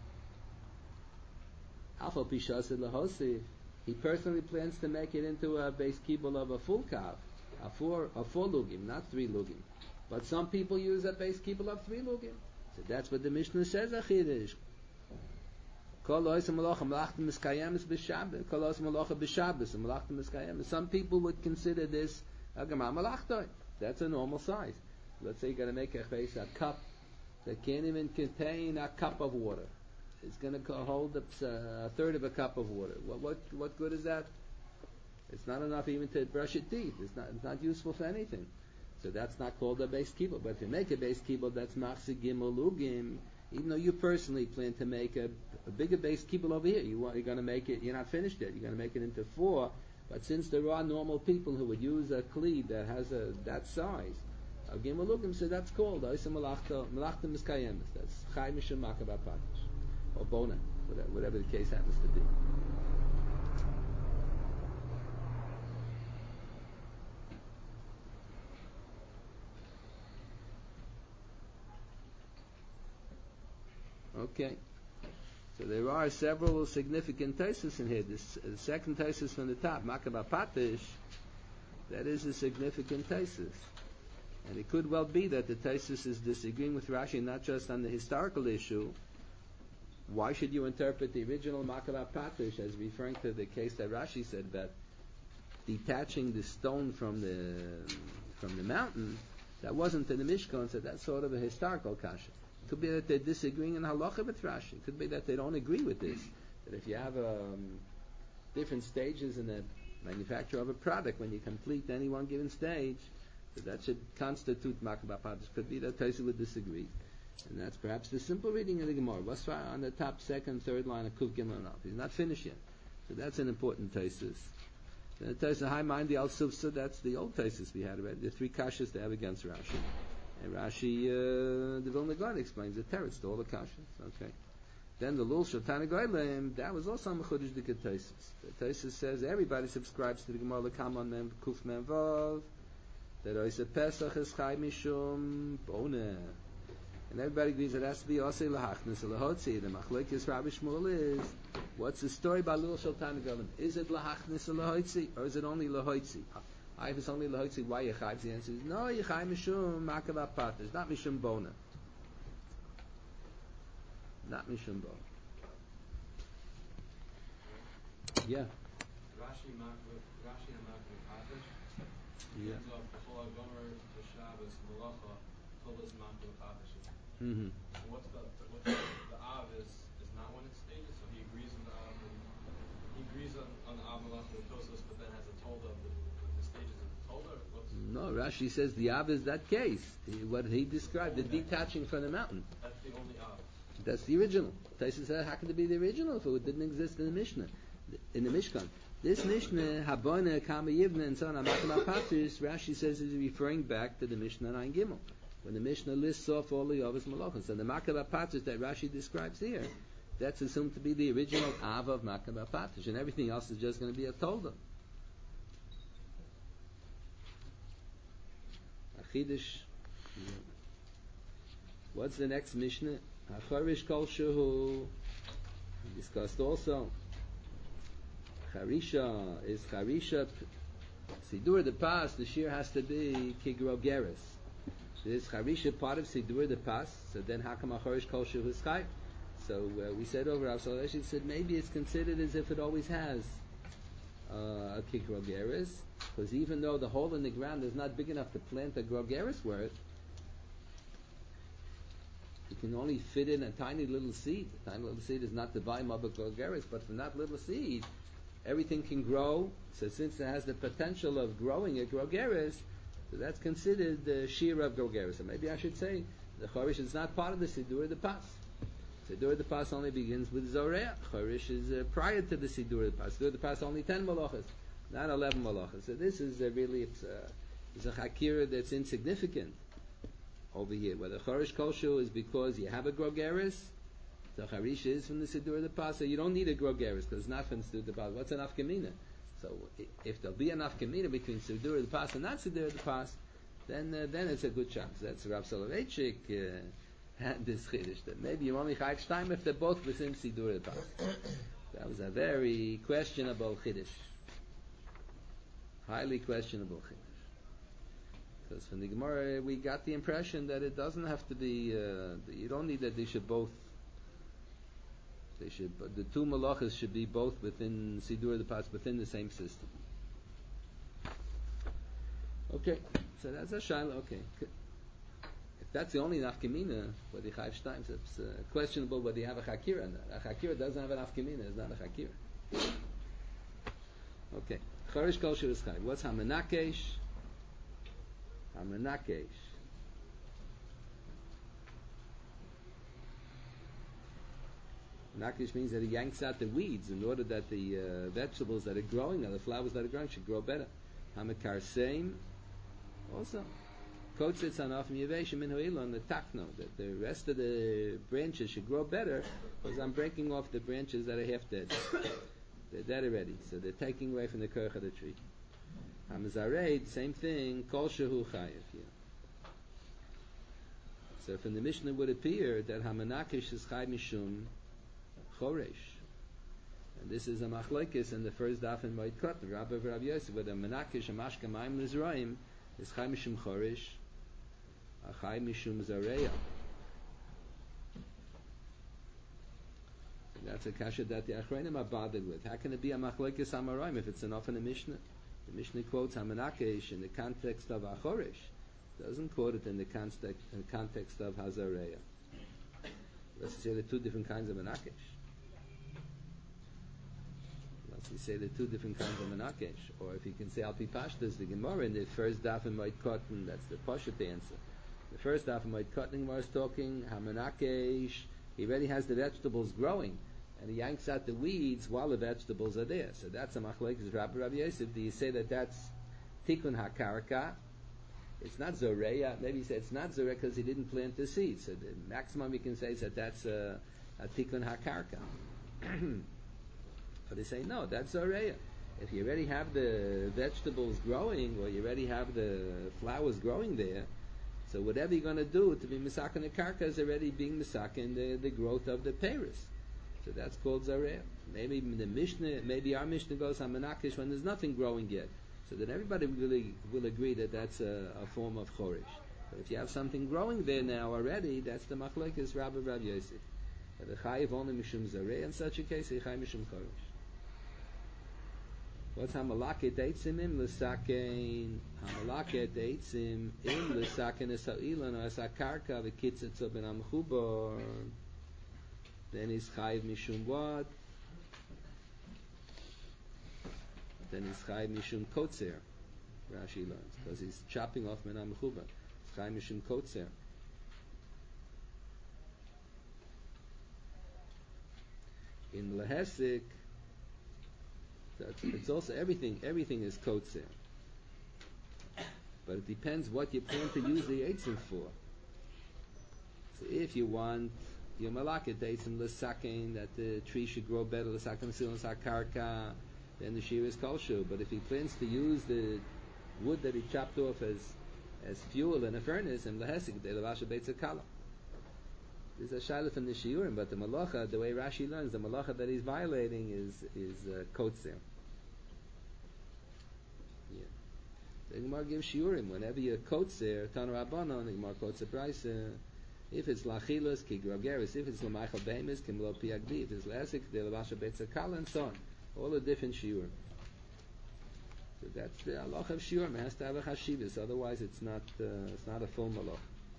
Alpha pishasid lahosif. He personally plans to make it into a base kibble of a full kav, a four, a four lugim, not three lugim. But some people use a base kibble of three lugim. So that's what the Mishnah says. Achidish. Some people would consider this a gemar malachta. That's a normal size. Let's say you're going to make a chayes, a cup that can't even contain a cup of water. It's going to hold a third of a cup of water. What, what, what good is that? It's not enough even to brush your teeth. It's not, it's not useful for anything. So that's not called a base kibbutz. But if you make a base kibbutz, that's machzir gimel lugim. Even though you personally plan to make a, a bigger base kibbutz over here, you want, you're going to make it. You're not finished yet. You're going to make it into four. But since there are normal people who would use a kli that has a that size, a gimel lugim, so that's called oisa malachta malachta miskayemes. That's chay mishum makabah patish or bona, whatever, whatever the case happens to be. Okay, so there are several significant tesis in here. This, uh, the second tesis from the top, Makabah Patish, that is a significant tesis. And it could well be that the tesis is disagreeing with Rashi not just on the historical issue. Why should you interpret the original Makabah Patish as referring to the case that Rashi said about detaching the stone from the from the mountain? That wasn't in the Mishkan, so that's sort of a historical kasha. It could be that they're disagreeing in halacha with Rashi. It could be that they don't agree with this. That if you have um, different stages in the manufacture of a product, when you complete any one given stage, so that should constitute Makabah Patish. Could be that Taisa would disagree. And that's perhaps the simple reading of the Gemara. What's on the top, second, third line of Kuf Gimel Naf? He's not finished yet. So that's an important Taisus. Then the Taisa High Mind, the Al Sufsa, that's the old Taisus we had already. The three kashas they have against Rashi. And Rashi, uh, the Vilna Gaon explains the teretz to all the kashas. Okay. Then the Lul Shotana Goyim, that was also a Mechudish Dikat Taisus. The Taisus says everybody subscribes to the Gemara L'Kamon Mem Kuf Mem Vav. That Oisa Pesach is Chai Mishum Boneh. And everybody agrees it has to be Osei Lahachnis Lahotzi. The Machlekes Rabbi Shmuel is, what's the story about Lul Shotana Goyim? Is it Lahachnis Lahotzi or is it only Lahotzi? I if it's only Lahotzi, why Yechayv? The answer is no, Yechayv Mishum Makabah Patish, not Mishum Bona. Not Mishum Bona. Yeah. Rashi Rashi and Makabah Patish. Yeah. Ends up the whole Gomer to Shabbos Malacha Tolas Makabah Patish. Mm-hmm. So what's the what's the, the Av is is not one of its stages, so he agrees on the Av and he agrees on, on the Av Malacha with Tosos, but then has a told of the No, Rashi says the Av is that case. What he described, the detaching from the mountain. That's the only Av. That's the original. Taisa said, how could it be the original if it didn't exist in the Mishnah, in the Mishkan? This Mishnah, Habona, Kama Yivna, and so on, Makabah Patish, Rashi says is referring back to the Mishnah Nine Gimel, when the Mishnah lists off all the Avos Malachos. So the Makabah Patish that Rashi describes here, that's assumed to be the original Av of Makabah Patish, and everything else is just going to be a Tolda. Chidish. What's the next Mishnah? Hacharish Kol Shehu. Discussed also. Charisha is Charisha. Sidur the Pas. The shear has to be Kigrogeris. Is Charisha part of Sidur the Pas? So then how come Hacharish Kol Shehu is Chai? So uh, we said over Rav Soloveitchik said maybe it's considered as if it always has uh, a Kigrogeris. Because even though the hole in the ground is not big enough to plant a grogeris worth, you can only fit in a tiny little seed. A tiny little seed is not the volume of a grogeris, but from that little seed, everything can grow. So since it has the potential of growing a grogeris, so that's considered the shear of grogeris. So maybe I should say the chorish is not part of the sidur de pas. Sidur de pas only begins with zoreah. Chorish is uh, prior to the sidur de pas. Sidur de pas only ten malachas. Not eleven malachas. So this is a really it's a, it's a chakira that's insignificant over here. Whether chorish kolshu is because you have a grogeris, the charish is from the sidur the pas. So you don't need a grogeris because it's not from the sidur the pas. What's an afkamina? So if there'll be an afkamina between sidur the pas and not sidur the pas, then uh, then it's a good chance. That's Rav Soloveitchik uh, had this chiddush that maybe you only chayv shtaim if they're both within sidur the pas. That was a very questionable chiddush. Highly questionable chiddush. Because from the Gemara we got the impression that it doesn't have to be. Uh, you don't need that they should both. They should. The two malachas should be both within sidur the pas, within the same system. Okay, so that's a shaila. Okay, that's the only nafkamina where the Chayiv Shtaim. It's uh, questionable whether you have a Chakira or not. A Chakira doesn't have a nafkamina. It's not a Chakira. Okay. Chorish kol shir is Chayiv. What's Hamanakesh? Hamanakesh. Nakish means that he yanks out the weeds in order that the uh, vegetables that are growing, or the flowers that are growing, should grow better. Hamakar same, also. Kotzitz anaf miyaveshim min ho'ilon, the takno, that the rest of the branches should grow better, because I'm breaking off the branches that are half dead. They're dead already, so they're taking away from the kerch of the tree. Hamazareid, same thing, kol shehu chayiv. So from the Mishnah would appear that Hamanakish is chayiv mishum choresh. And this is a machlokes in the first daf in Moed Katan, Rabbi Rav Yosef, where the Manakish and Mashka Mayim Lizraim is Chai Mishum Choresh, a Chai Mishum Zareya. So that's a kasha that the Achronim are bothered with. How can it be a machlokes Amoraim if it's enough in the Mishnah? The Mishnah quotes Hamanakish in the context of Achoresh. Doesn't quote it in the context, in the context of Hazareya. Let's say the two different kinds of Manakish. We say the two different kinds of Manakesh, or if you can say Alpi Pashtas, the Gemara in the first daf in Moed Katan, that's the Pashat answer. The first daf in Moed Katan, the Gemara is talking Hamanakesh. He already has the vegetables growing, and he yanks out the weeds while the vegetables are there. So that's a machlokes Rabbi Rabbi Yosef. Do you say that that's Tikkun HaKarka? It's not Zoreya. Maybe you say it's not Zoreya because he didn't plant the seed. So the maximum you can say is that that's a, a Tikkun HaKarka. But they say, no, that's Zoreya. If you already have the vegetables growing, or you already have the flowers growing there, so whatever you're going to do to be Misakin the Karka is already being Misakin the, the growth of the Paris. So that's called Zoreya. Maybe the Mishnah, maybe our Mishnah goes on Manakish when there's nothing growing yet. So then everybody really will agree that that's a, a form of Chorish. But if you have something growing there now already, that's the Machlekes Rabbi Rav Yosef. But the Chayiv only Mishum Zoreya in such a case, the Chayiv Mishum Chorish. What's Hamalaket Eitzim im L'sakein? Hamalaket Eitzim im L'sakein es ha'ilon or es ha'karka v'kitzitzo ben ha'mechubor. Then he's Chayiv Mishum what? Then he's Chayiv Mishum Kotzer. Rashi learns. Because he's chopping off ben ha'mechubor. It's Chayiv Mishum Kotzer. In Lehesik, it's also everything. Everything is kotzer, but it depends what you plan to use the eitzim for. So if you want your malaket eitzim l'sakein, that the tree should grow better, l'sakein silon sakarka, then the shir is kolshu. But if he plans to use the wood that he chopped off as as fuel in a furnace, and lehesik de lavasha beitzakala. This is a shaila from the shiurim, but the malacha, the way Rashi learns, the malacha that he's violating is is uh, kotzer. Yeah. The Gemara gives shiurim whenever you're kotzer, tan rabbanon, the Gemara quotes a price. If it's lachilas ki grogeris, if it's lamachal behemis kim lo piagdi, if it's lasik de lavasha betzakala, and so on. All the different shiurim. So that's the halacha of shiurim. It has to have a chashivas, otherwise it's not uh, it's not a full malacha.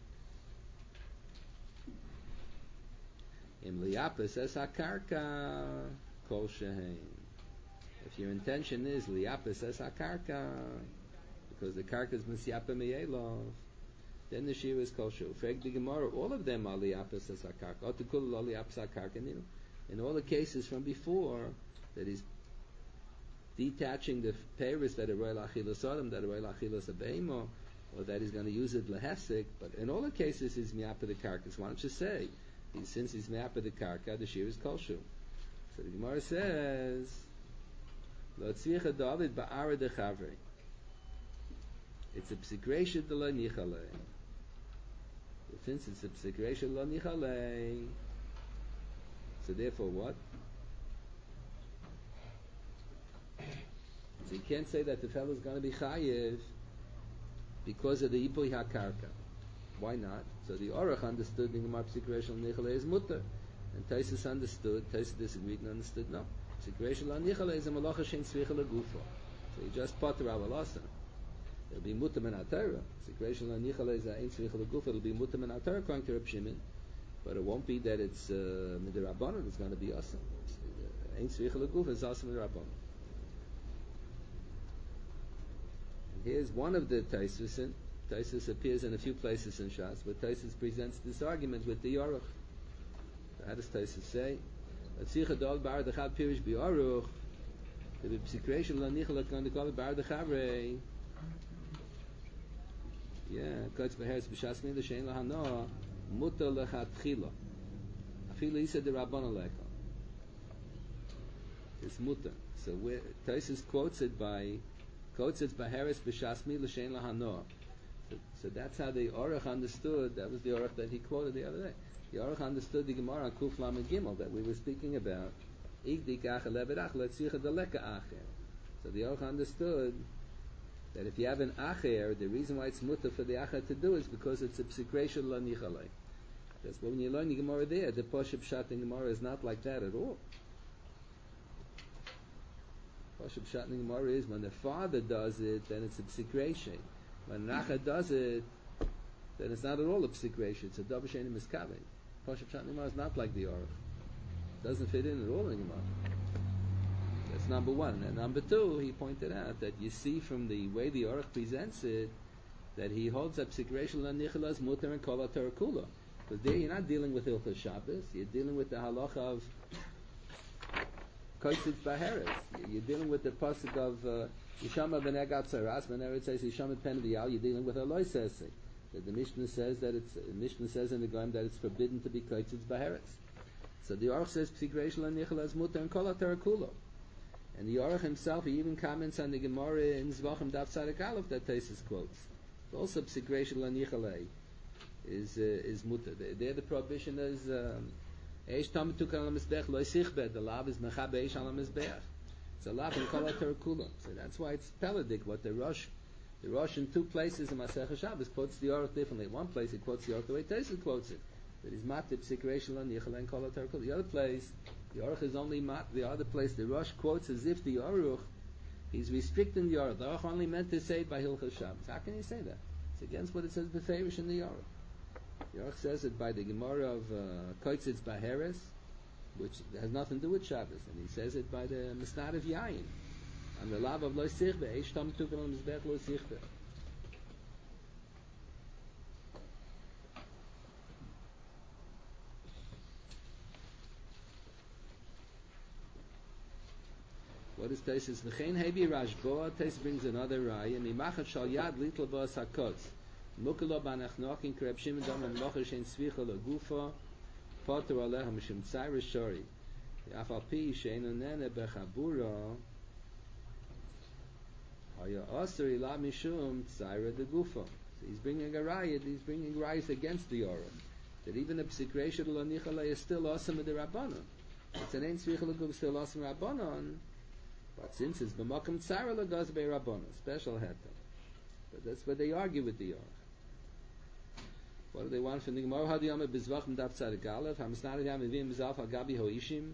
Im liyapis es hakarka kol shehein. If your intention is liyapis es hakarka, because the karka is misyapa meyelov, then the shir is kol shehu. Frag the Gemara, all of them are liyapis es hakarka. Otukul lo liyapis hakarka nilu. In all the cases from before, that is detaching the peiros that are royal achilas adam, that are royal achilas abeimo, or that he's going to use it lehesik. But in all the cases, he's miyapa the karkas. Why don't you say? Since he's map of the karka, the shir is kolshu. So the Gemara says, "Lo tzvicha David ba'ara dechavri." It's a psikresha de lo nichale. Since it's a psikresha de lo nichale, so therefore what? So you can't say that the fellow is going to be chayiv because of the ipui hakarka. Why not? So the Orach understood the Gemara Psikresha Nichale is mutter, and Taisus understood. Taisus disagreed and understood no. Psikresha Nichale is a malacha shein tzvicha legufo. So you just potter avalasa. It'll be mutam and atara. Secretion l'nichala is ein tzricha l'guf. It'll be mutam and atara according to Reb Shimon, but it won't be that it's uh, midrabanan. It's going to be awesome. Ein tzricha l'guf is awesome midrabanan. And here's one of the Taisus. Taisus appears in a few places in Shas, but Taisus presents this argument with the Yoruch. How does Taisus say? Atzicha dol bar dechad pirish bi Aruch. The psikration l'nichala kan dekal bar dechavre. Yeah, Kotz beheres b'shas min l'shein lahanoah muta lechatchila. Afilu he said the Rabbanan leka. It's muta. So Taisus quotes it by quotes it beheres b'shas min l'shein lahanoah. So, so that's how the Aruch understood. That was the Aruch that he quoted the other day. The Aruch understood the Gemara on Kuf Lamed Gimel that we were speaking about. So the Aruch understood that if you have an acher, the reason why it's mutter for the acher to do is because it's a psikration lanichalei. Because when you learn the Gemara there, the Poshup Shat in Gemara is not like that at all. Poshup Shat in Gemara is when the father does it, then it's a psikration. When an acher does it, then it's not at all a psikration. It's a double shein miskaveh. Poshup Shat in Gemara is not like the Aruch. It doesn't fit in at all in Gemara. That's number one. And number two, he pointed out that you see from the way the Aruch presents it that he holds up psikration l'nichalas mutar and kol haTorah kula. Because there you're not dealing with Hilchos Shabbos, you're dealing with the halacha of koitzitz baheres. You're dealing with the pasuk of Yishama ben Egat Saras. Whenever it says Yishama pen v'yal, you're dealing with a loy sesing. That the Mishnah says that it's the Mishnah says in the Goyim that it's forbidden to be koitzitz baheres. So the Aruch says psikration l'nichalas mutar and kol haTorah kula. And the Aruch himself, he even comments on the Gemara in Zvachim Daf Tzadik Aleph that Taisus quotes. Also, psikration lanichalei is uh, is mutter. There, the prohibition is eish tam tukan al mizbech lo sichbed. The lav is mecha beish al mizbech. It's a lav in kol haTorah kula. So that's why it's peladik. What the Rosh, the Rosh in two places in Masechah Shabbos quotes the Aruch differently. One place he quotes the Aruch the way Taisus quotes it. That is matib psikration lanichalei and kol haTorah kula. The other place. The Aruch is only mat. The other place, the Rosh quotes as if the Aruch, he's restricting the Aruch. The Aruch only meant to say it by Hilchos Shabbos. How can he say that? It's against what it says beferish in the Aruch. The Aruch says it by the Gemara of Koitzitz uh, Baheres, which has nothing to do with Shabbos, and he says it by the Misnad of Yayin, and the lav of Lo Sichbe, Eish Tam Tukan Al Mizbech Lo Sichbe. What is Taisus? V'chein hebi rashboa. Taisus brings another raya. Mimachat shal yad litla ba'as hakotz. Mukelo b'anachnochin kreb shimon dam l'mlocha shein tzvicha l'gufa. Poter aleha mishim tzayra shori. Afal pi shein onene bechabura. Haya aser ila mishum tzayra de gufa. So he's bringing a raya. He's bringing rayas against the Aruch. That even a psikration l'nichalei is still awesome with the Rabbanon. It's an ein tzvicha l'gufa still awesome Rabbanon. But since it's b'makom tzara l'gaz be'rabbanon, special heter. But that's where they argue with the Aruch. What do they want from the Gemara? Hadiyama b'zvachim daf tzadik aleph. Hamisnad yam evim b'zalf hagabi hoishim.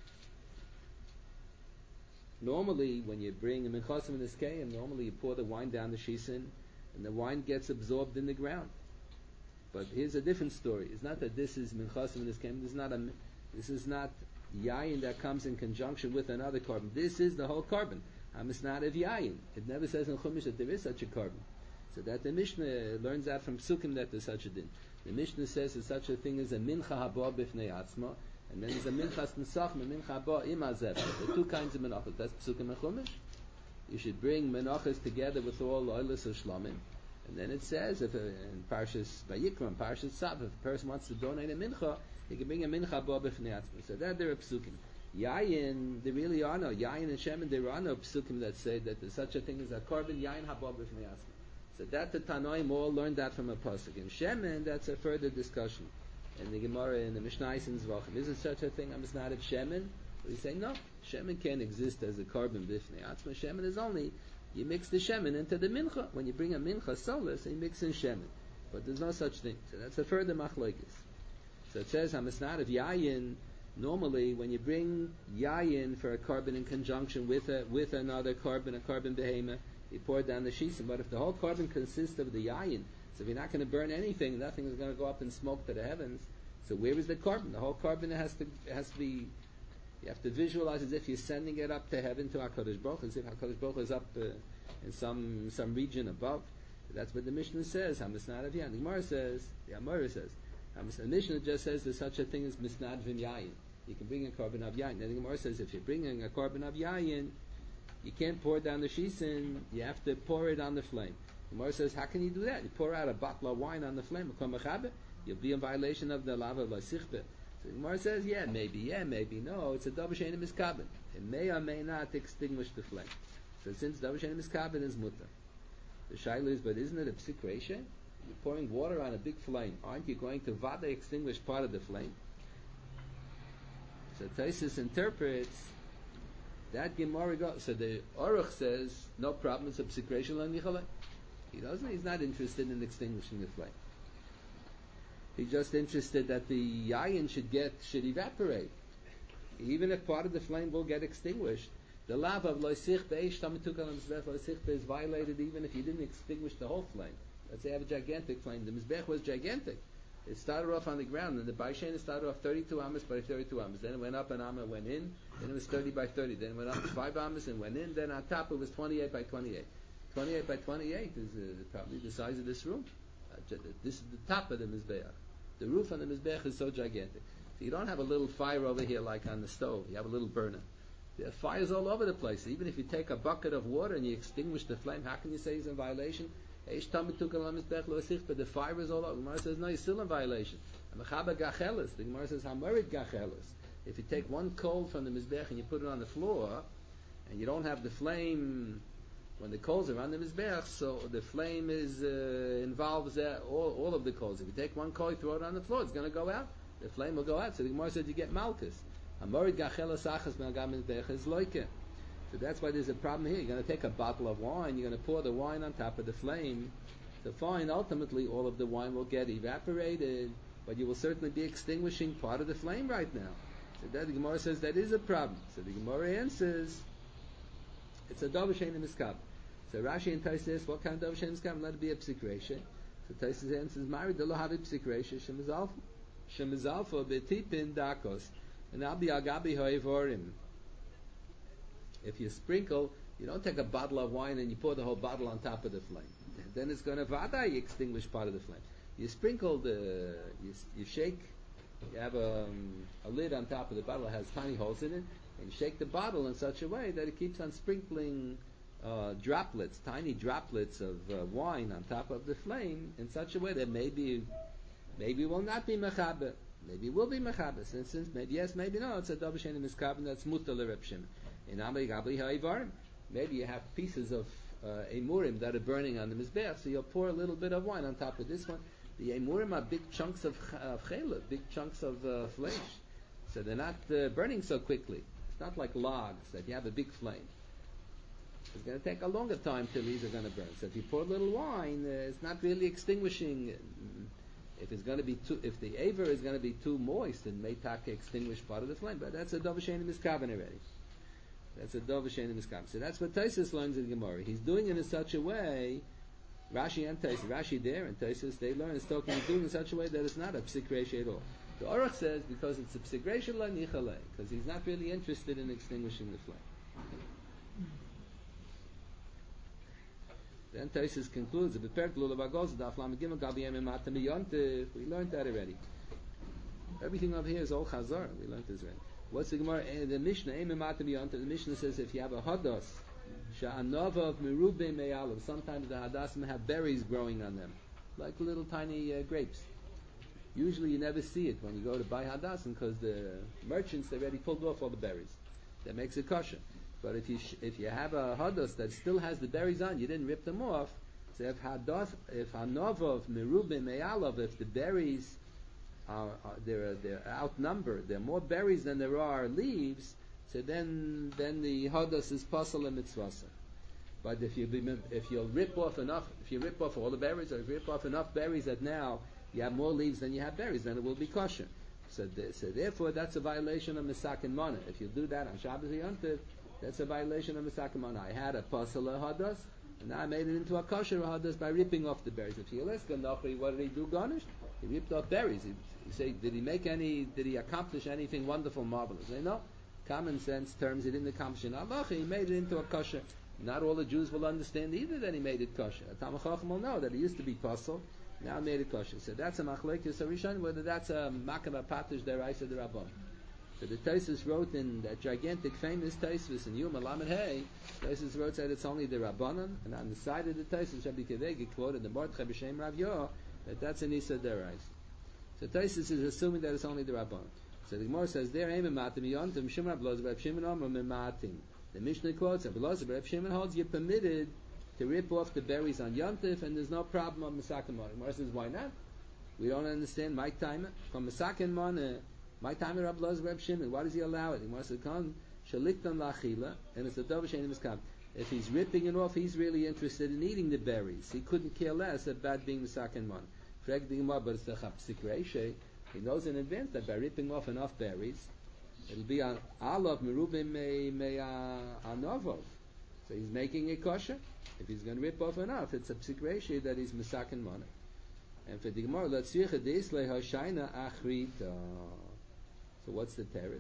Normally, when you bring a minchasim in this kayim, normally you pour the wine down the shisin, and the wine gets absorbed in the ground. But here's a different story. It's not that this is minchasim in this kayim. This is not a. This is not yayin that comes in conjunction with another carbon. This is the whole carbon. Hamisnad of yayin. It never says in Chumash that there is such a carbon. So that the Mishnah learns out from Psukim that there's such a din. The Mishnah says there's such a thing as a mincha haba b'fnei atzma, and then there's a minchas nesachim, a mincha haba im hazeh. There are two kinds of menachos. That's Psukim and Chumash. You should bring menachos together with all oilus or shlamim. And then it says, if a, in Parshas Vayikra, Parshas Tzav, if a person wants to donate a mincha, he can bring a mincha haba b'fnei atzma. So that there are Psukim. Yayin, there really are no yayin and shemen. There are no Psukim that say that there's such a thing as a carbon yayin haba b'fnei atzma. So that the Tanoim all learned that from a pasuk. In Shemen, that's a further discussion. In the Gemara, in the Mishnah, in Zvachim, is it such a thing? I'm not of Shemen. We say no. Shemen can't exist as a carbon b'fnei atzma. Shemen is only you mix the Shemen into the mincha. When you bring a mincha solus, you mix in Shemen. But there's no such thing. So that's a further machlokes. So it says Hamasnad of Yayin. Normally, when you bring Yayin for a carbon in conjunction with a with another carbon, a carbon behema, you pour it down the shisim. But if the whole carbon consists of the yayin, so if you're not going to burn anything, nothing is going to go up in smoke to the heavens. So where is the carbon? The whole carbon has to has to be. You have to visualize as if you're sending it up to heaven to HaKadosh Baruch Hu, as if HaKadosh Baruch Hu is up uh, in some some region above. That's what the Mishnah says. Hamisnad Avyayin. The Gemara says, the Amora says, the Mishnah just says there's such a thing as Misnad V'Yayin. You can bring a carbon of yayin. Then the Gemara says if you're bringing a carbon of yayin, you can't pour it down the shisin. You have to pour it on the flame. The Gemara says, how can you do that? You pour out a bottle of wine on the flame. You'll be in violation of the lava of l'sichbe. So the Gemara says, yeah, maybe, yeah, maybe, no. It's a double shein miskabin. It may or may not extinguish the flame. So since double shein miskabin is mutter, the shaila is, but isn't it a psik reisha? You're pouring water on a big flame. Aren't you going to vada extinguish part of the flame? So Taisus interprets that Gemara goes. So the Aruch says, no problem, it's a psik reisha lo nichalei. He doesn't, he's not interested in extinguishing the flame. He's just interested that the yayin should get, should evaporate. Even if part of the flame will get extinguished, the lava of loisich beish tamituk al mizbech loisich is violated even if you didn't extinguish the whole flame. Let's say you have a gigantic flame. The mizbech was gigantic. It started off on the ground, and the baishen started off thirty-two amas by thirty-two amas. Then it went up an amma, went in. Then it was thirty by thirty. Then it went up to five amas and went in. Then on top it was twenty-eight by twenty-eight. twenty-eight by twenty-eight is uh, probably the size of this room. Uh, this is the top of the mizbech. The roof on the mizbech is so gigantic. So you don't have a little fire over here like on the stove. You have a little burner. There are fires all over the place. Even if you take a bucket of water and you extinguish the flame, how can you say he's in violation? But the fire is all over. The Gemara says, no, you're still in violation. The Gemara says, Hamarid gachelis. If you take one coal from the mizbech and you put it on the floor, and you don't have the flame when the coals are on the mizbech, so the flame is uh, involves uh, all, all of the coals. If you take one coal, you throw it on the floor, it's going to go out. The flame will go out. So the Gemara says you get malchus. Hamarid gachelis achas melgam mizbech is loike. So that's why there's a problem here. You're going to take a bottle of wine, you're going to pour the wine on top of the flame. So fine, ultimately all of the wine will get evaporated, but you will certainly be extinguishing part of the flame right now. So that the Gemara says that is a problem. So the Gemara answers, it's a double shein miskab. So Rashi and Tais says, what kind of double shein miskab? Let it be a psik reisha. So Tais answers, Mari de lo havi psik reisha shemizalfa. Shemizalfa betipin dakos. And I'll be agabi hoivorim. If you sprinkle, you don't take a bottle of wine and you pour the whole bottle on top of the flame. Then it's going to vadai extinguish part of the flame. You sprinkle the, you, you shake, you have a, um, a lid on top of the bottle that has tiny holes in it, and you shake the bottle in such a way that it keeps on sprinkling uh, droplets, tiny droplets of uh, wine on top of the flame in such a way that maybe, maybe it will not be mechaber, maybe it will be mechaber. Since, since maybe yes, maybe no, it's a double shein miskabel that's mutar l'Reb Shimon. In Amri Gabli Ha'ivarim, maybe you have pieces of uh, emurim that are burning on the mizbech, so you'll pour a little bit of wine on top of this one. The emurim are big chunks of uh, chayla, big chunks of uh, flesh, so they're not uh, burning so quickly. It's not like logs that you have a big flame. It's going to take a longer time till these are going to burn. So if you pour a little wine, uh, it's not really extinguishing. If it's going to be too, if the aver is going to be too moist, it may take extinguish part of the flame. But that's a double shein miskaven already. That's a dov shein miskam. So that's what Taisus learns in Gemara. He's doing it in such a way. Rashi and Taisus, Rashi there and Taisus, they learn it's talking. He's doing it in such a way that it's not a psik reisha at all. The Aruch says because it's a psik reisha la nichalei, because he's not really interested in extinguishing the flame. Then Taisus concludes, we learned that already. Everything up here is all chazar. We learned this already. What's the Gemara? The Mishnah, the Mishnah says if you have a hadas, sha'anava of merube me'alav, sometimes the hadasim have berries growing on them, like little tiny uh, grapes. Usually you never see it when you go to buy hadasim because the merchants already pulled off all the berries. That makes it kosher. But if you sh- if you have a hadas that still has the berries on, you didn't rip them off. So if hadas, if hanava of merube me'alav, if the berries Are, are they're they're outnumbered. There are more berries than there are leaves. So then then the hadas is pasal and mitzvasa. But if you if you rip off enough, if you rip off all the berries, or if you rip off enough berries that now you have more leaves than you have berries, then it will be kosher. So the, so therefore that's a violation of misak and mana. If you do that on Shabbos or Yom Tov, that's a violation of misak and mana. I had a pasal hadas, And now I made it into a kosher hadas by ripping off the berries. If you ask Nachri, what did he do garnished? He ripped off berries. He, he say, did he make any? Did he accomplish anything wonderful, marvelous? They know. Common sense terms, he didn't accomplish in halacha. He made it into a kosher. Not all the Jews will understand either that he made it kosher. A Talmid Chacham will know that it used to be pasul. Now made it kosher. So that's a machlekes harishon, whether that's a makam patish deraisa derabban. So the Tosfos wrote in that gigantic famous Tosfos in Yom Lamed Hey, Tosfos wrote that it's only the Rabbanon, and on the side of the Tosfos, Rabbi Kevegi quoted the Mordechai b'Shem Rav Yoah that that's an Isa deraisa. So Tosfos is assuming that it's only the Rabbanon. So the Gemara says there, "Ein mematim yontim Shimon Rab Elazar Rab Shimon Omer mematim." The Mishnah quotes Rab Elazar Rab Shimon holds you're permitted to rip off the berries on Yontif, and there's no problem on Masakin Monah. Gemara says, why not? We don't understand my time from Masakin Monah. My time Rab Elazar Rab Shimon. Why does he allow it? Gemara says, "Kan shaliktan lachila," and it's a davar shein miskam. If he's ripping it off, he's really interested in eating the berries. He couldn't care less about being Masakin Monah. Frag the Gemara, but it's the chapsik reishe. He knows in advance that by ripping off enough berries, it'll be on alav merubim me me anovov. So he's making it kosher. If he's going to rip off enough, it's a psik reishe that he's Masakin Monah. And for the Gemara, let's see chadis lehashayna achrita. So what's the teretz?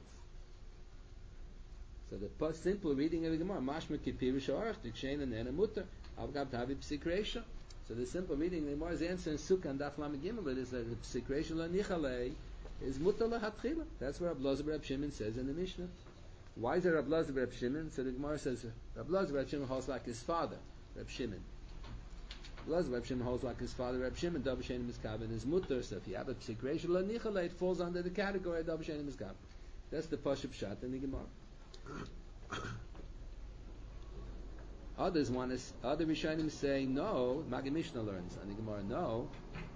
So the simple reading of the Gemara, mashma kipirish orach dikshein and enamuter avgav tavi psik reisha. So the simple reading of the Gemara's answer in Sukkah and Daf Lamed Gimel is that the psik reisha lanichale is mutar lehatchila. That's what Rab Elazar Rab Shimon says in the Mishnah. Why is it Rab Elazar Rab Shimon? So the Gemara says Rab Elazar Rab Shimon holds like his father, Rab Shimon. Rab Elazar Rab Shimon holds like his father, Rab Shimon. Davar shein miskaven is mutar. So if you have a psik reisha lanichale, it falls under the category of davar shein miskaven. That's the pashup shot in the Gemara. Others want to, other Rishonim say no. Maggid Mishnah learns and the Gemara no.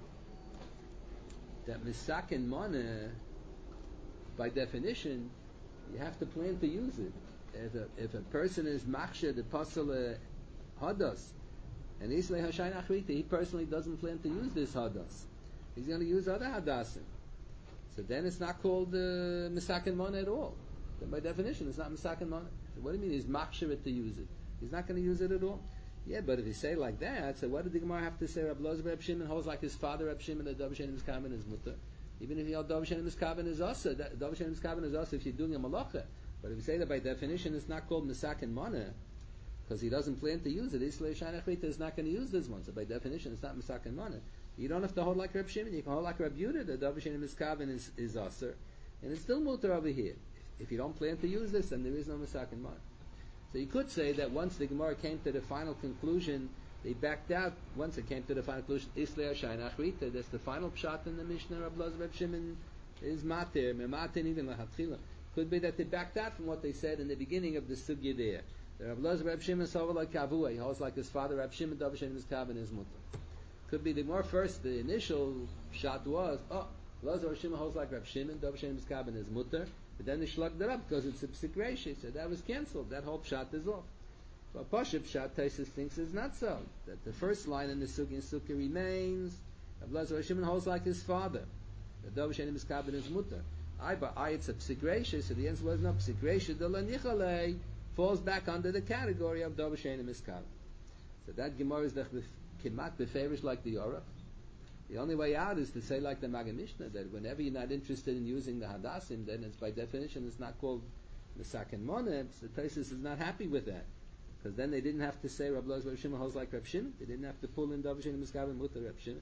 That Masakin Monah, by definition, you have to plan to use it. If a, if a person is machshir the pasal hadas, and Islay Hashayin Achrita, he personally doesn't plan to use this hadas. He's going to use other hadasim. So then it's not called uh, Masakin Monah at all. Then by definition, it's not Masakin Monah. So what do you mean he's machshir it to use it? He's not going to use it at all. Yeah, but if you say like that, so what did the Gemara have to say? Rab Elazar Rab Shimon holds like his father Rab Shimon that davar shein miskaven is mutar. Even if you know davar shein miskaven is also davar shein miskaven is also if you're doing a malacha. But if you say that by definition it's not called Masakin Monah because he doesn't plan to use it, Islay Shana Chrita is not going to use this one. So by definition it's not Masakin Monah. You don't have to hold like Rab Shimon. You can hold like Rab Yehuda that davar shein miskaven is is aser, and it's still mutar over here. If, if you don't plan to use this, then there is no Masakin Monah. So you could say that once the Gemara came to the final conclusion, they backed out. Once it came to the final conclusion, Islay Hashayin Achrita, that's the final pshat in the Mishnah. Rab Elazar Rab Shimon is matir, mematin even lahatchila. Could be that they backed out from what they said in the beginning of the sugya there. The Rab Elazar Rab Shimon saw like kavua. He holds like his father Rab Shimon davar shein miskaven is mutar. Could be the Gemara first. The initial pshat was, oh, Elazar Rab Shimon holds like Rab Shimon davar shein miskaven is mutar. But then they shlugged it up because it's a psik reisha. So that was cancelled. That whole pshat is off. But Pashup pshat Tosfos thinks is not so. That the first line in the Sukkah in Sukkah remains. Rab Elazar Rab Shimon holds like his father. The davar shein miskaven is mutar. I but I it's a psik reisha. So the answer was no psik reisha. The lanichale falls back under the category of davar shein miskaven. So that Gemara is the kimat beferish like the Yorach. The only way out is to say like the Maggid Mishnah that whenever you're not interested in using the Hadassim, then it's by definition it's not called Masakin Monah. The Tosfos is not happy with that because then they didn't have to say Rab Elazar Rab Shimon holds like Rab Shimon. They didn't have to pull in davar shein miskaven mutar Rab Shimon.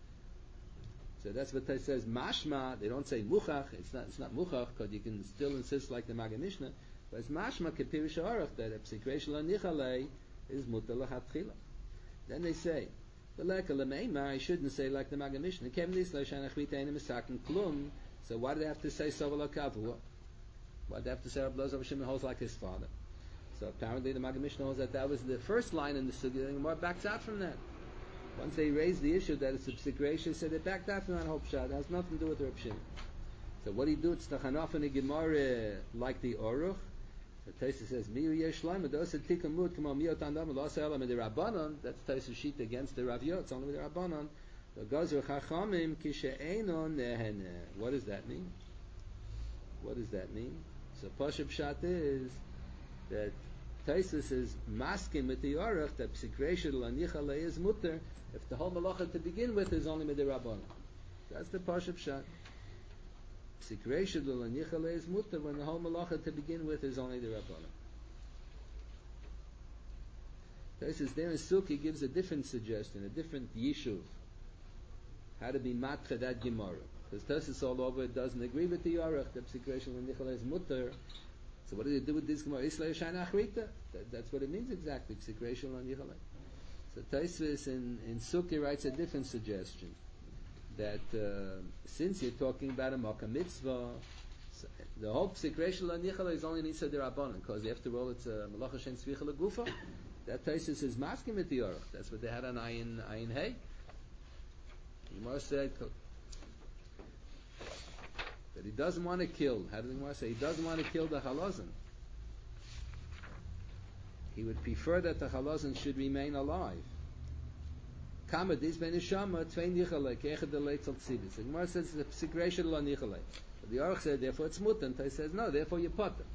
So that's what Tosfos says. Mashma. They don't say muchach. It's not. It's not muchach because you can still insist like the Maggid Mishnah. But it's mashma kepirish orach that a psik reisha lanichale is mutar lehatchila. Then they say. I shouldn't say like the Maggid Mishnah. So why do they have to say Sovala Kavua? Why do they have to say Rab Elazar Rab Shimon holds like his father? So apparently the Maggid Mishnah holds that that was the first line in the Sugya. The Gemara backs out from that. Once they raised the issue that it's a psik reisha, so they backed out from that whole pshat. It has nothing to do with Rab Shimon. So what do you do? It's Tachanaf in the Gemara like the Oruch. The Tosfos says, "Miu yesh shleima dosa tikam mud kamo miot andam lo asa elam the Rabbanon." That's Tosfos sheet against the Rav Yoah. It's only with the Rabbanon. The Gazer Chachamim kishe'enon nehene. What does that mean? What does that mean? So Pashup Pshat is that Taisus is masking with the Aruch that Psikresha L'Anichale is mutter if the whole malacha to begin with is only Midirabbanan. That's the Pashup Shot. Psikresha L'Anichale is mutter when the whole malacha to begin with is only the Rabbanan. Taisus there in Suki gives a different suggestion, a different yishuv, how to be matcha that Gemara. Because Taisus all over it doesn't agree with the Aruch that Psikresha L'Anichale is mutter. So what do you do with this Gemara? Isla Yashana Achrita. That, that's what it means exactly. Psikresha L'Anichale. So Taisus in, in Suki writes a different suggestion. That uh, since you're talking about a Makkah mitzvah, so the whole Psikresha L'Anichale is only Nisa D'Rabbanan, because after all it's a Malacha Shen Tzvicha L'Gufa. That Taisus is masking with the Aruch. That's what they had on Ayin, Ayin Hey. Gemara said that he doesn't want to kill. How did the Gemara say? He doesn't want to kill the halazon. He would prefer that the halazon should remain alive. Kama dis ben neshama tvein nichale kechad deleitzal tzibis. The Gemara says the psikresha lo nichale. But the Aruch said therefore it's mutan. He says no, therefore you put them.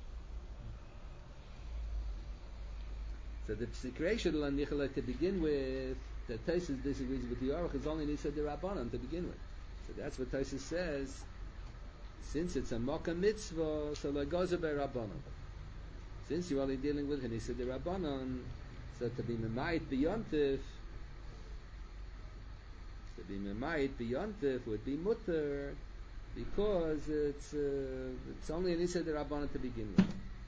So the psikresha lo nichale to begin with, that Taisus disagrees with the Aruch, is only Nisa D'Rabbanan to begin with. So that's what Taisus says. Since it's a Makkah mitzvah, so like goes by Rabbanan. Since you're only dealing with Nisa D'Rabbanan, so to be Memayit B'yontif, to be Memayit B'yontif would be mutter, because it's uh, it's only a Nisa D'Rabbanan to begin with.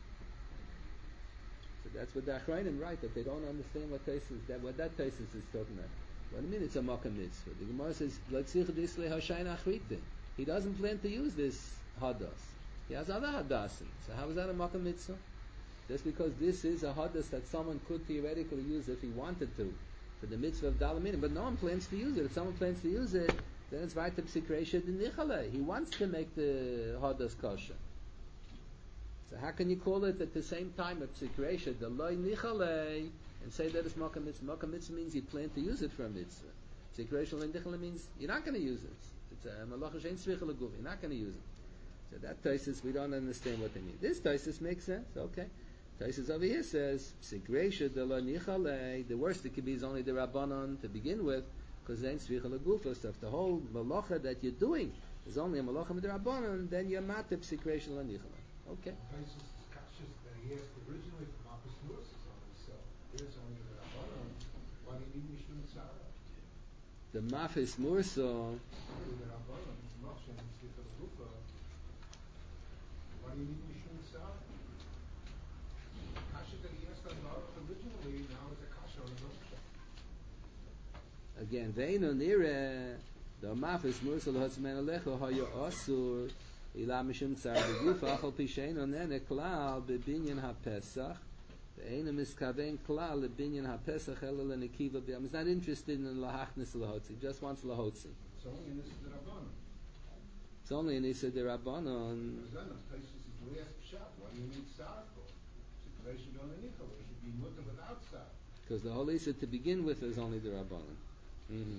So that's what the Achrayim write, that they don't understand what Taisus, that what that Taisus is talking about. What do you mean it's a Makkah mitzvah? The Gemara says, L'tzich dislei hashayna achrite. He doesn't plan to use this hadas. He has other hadasim. So how is that a Makkah mitzvah? Just because this is a hadas that someone could theoretically use if he wanted to, for the mitzvah of dalaminim, but no one plans to use it. If someone plans to use it, then it's right to psikresha d'nichale. He wants to make the hadas kosher. So how can you call it at the same time a psikresha, the loy nichale, and say that it's Makkah mitzvah? Makkah mitzvah means you plan to use it for a mitzvah. Psikresha loy nichale means you're not going to use it. It's a malacha shein tzvicha l'guv. You're not going to use it. So that Taisus, we don't understand what they mean. This Taisus makes sense. Okay. Taisus over here says, Psikresha de la nichale, the worst it could be is only the Rabbanon to begin with, because then tzvicha l'gufa. So if the whole malacha that you're doing is only a malacha with the Rabbanon, then you're mateh Psikresha la nichale. Okay. Taisus is cautious that he asked originally for Marcus Lewis on himself. Here's only the Rabbanon. Why do you need Mishum Tzara? The Mafis Murso. Why do you need Mishum Tzara? Kasha that he asked on the originally, now it's a kasha on his own. Again, Veino Nire, the Mafis Murso l'hotzmen alecho haya asur ila Mishum Tzara b'gufa achal pishein onen eklal b'binyan ha'pesach. He's not interested in lahachnis lahotzi. He just wants lahotzi. It's only in this Rabbanon. It's only in Issa D'Rabbanon. Why do you need Sarah for? It should be mutter without Sarah. Because the whole Issa to begin with is only the Rabbanon. Mm-hmm.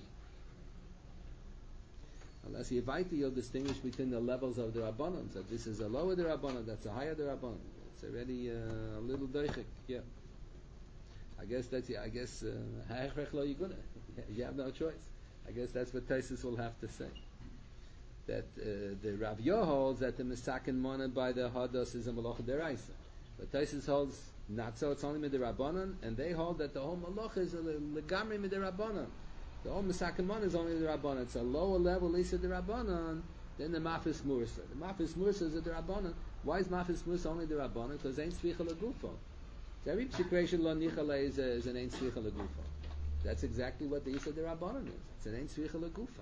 Unless you invite, you'll distinguish between the levels of the Rabbanon. So this is a lower the Rabbanon, that's a higher the Rabbanon. It's already uh, a little doichik, yeah. I guess that's, I guess, ha'echrech lo yiguna. You have no choice. I guess that's what Taisus will have to say. That uh, the Rav Yo holds that the Mesakin Mona by the Hados is a Malach Deraisa. But Taisus holds not so, it's only Mid Rabbanon, and they hold that the whole Malach is a Legamri Mid Rabbanon. The whole Mesakin Mona is only the Rabbanon. It's a lower level, Lisa the Rabbanon, than the Mafis Mursa. The Mafis Mursa is the Rabbanon. Why is Mafis Mursa only the Rabbanon? Because ain't Tzvicha L'Gufo. So every Psikresha Lo Nichale is, is an ain't Tzvicha L'Gufo. That's exactly what the Yisa the Rabbanon is. It's an ain't Tzvicha L'Gufo.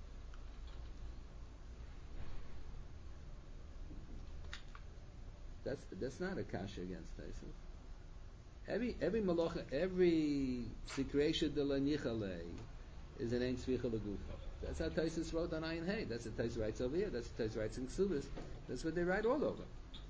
That's that's not a kasha against Taisus. Every every malacha, every Psikresha de La Nichale is an ain't Tzvicha L'Gufo. That's how Taisus wrote on Ayin Hey. That's what Taisus writes over here. That's what Taisus writes in Ksubis. That's what they write all over.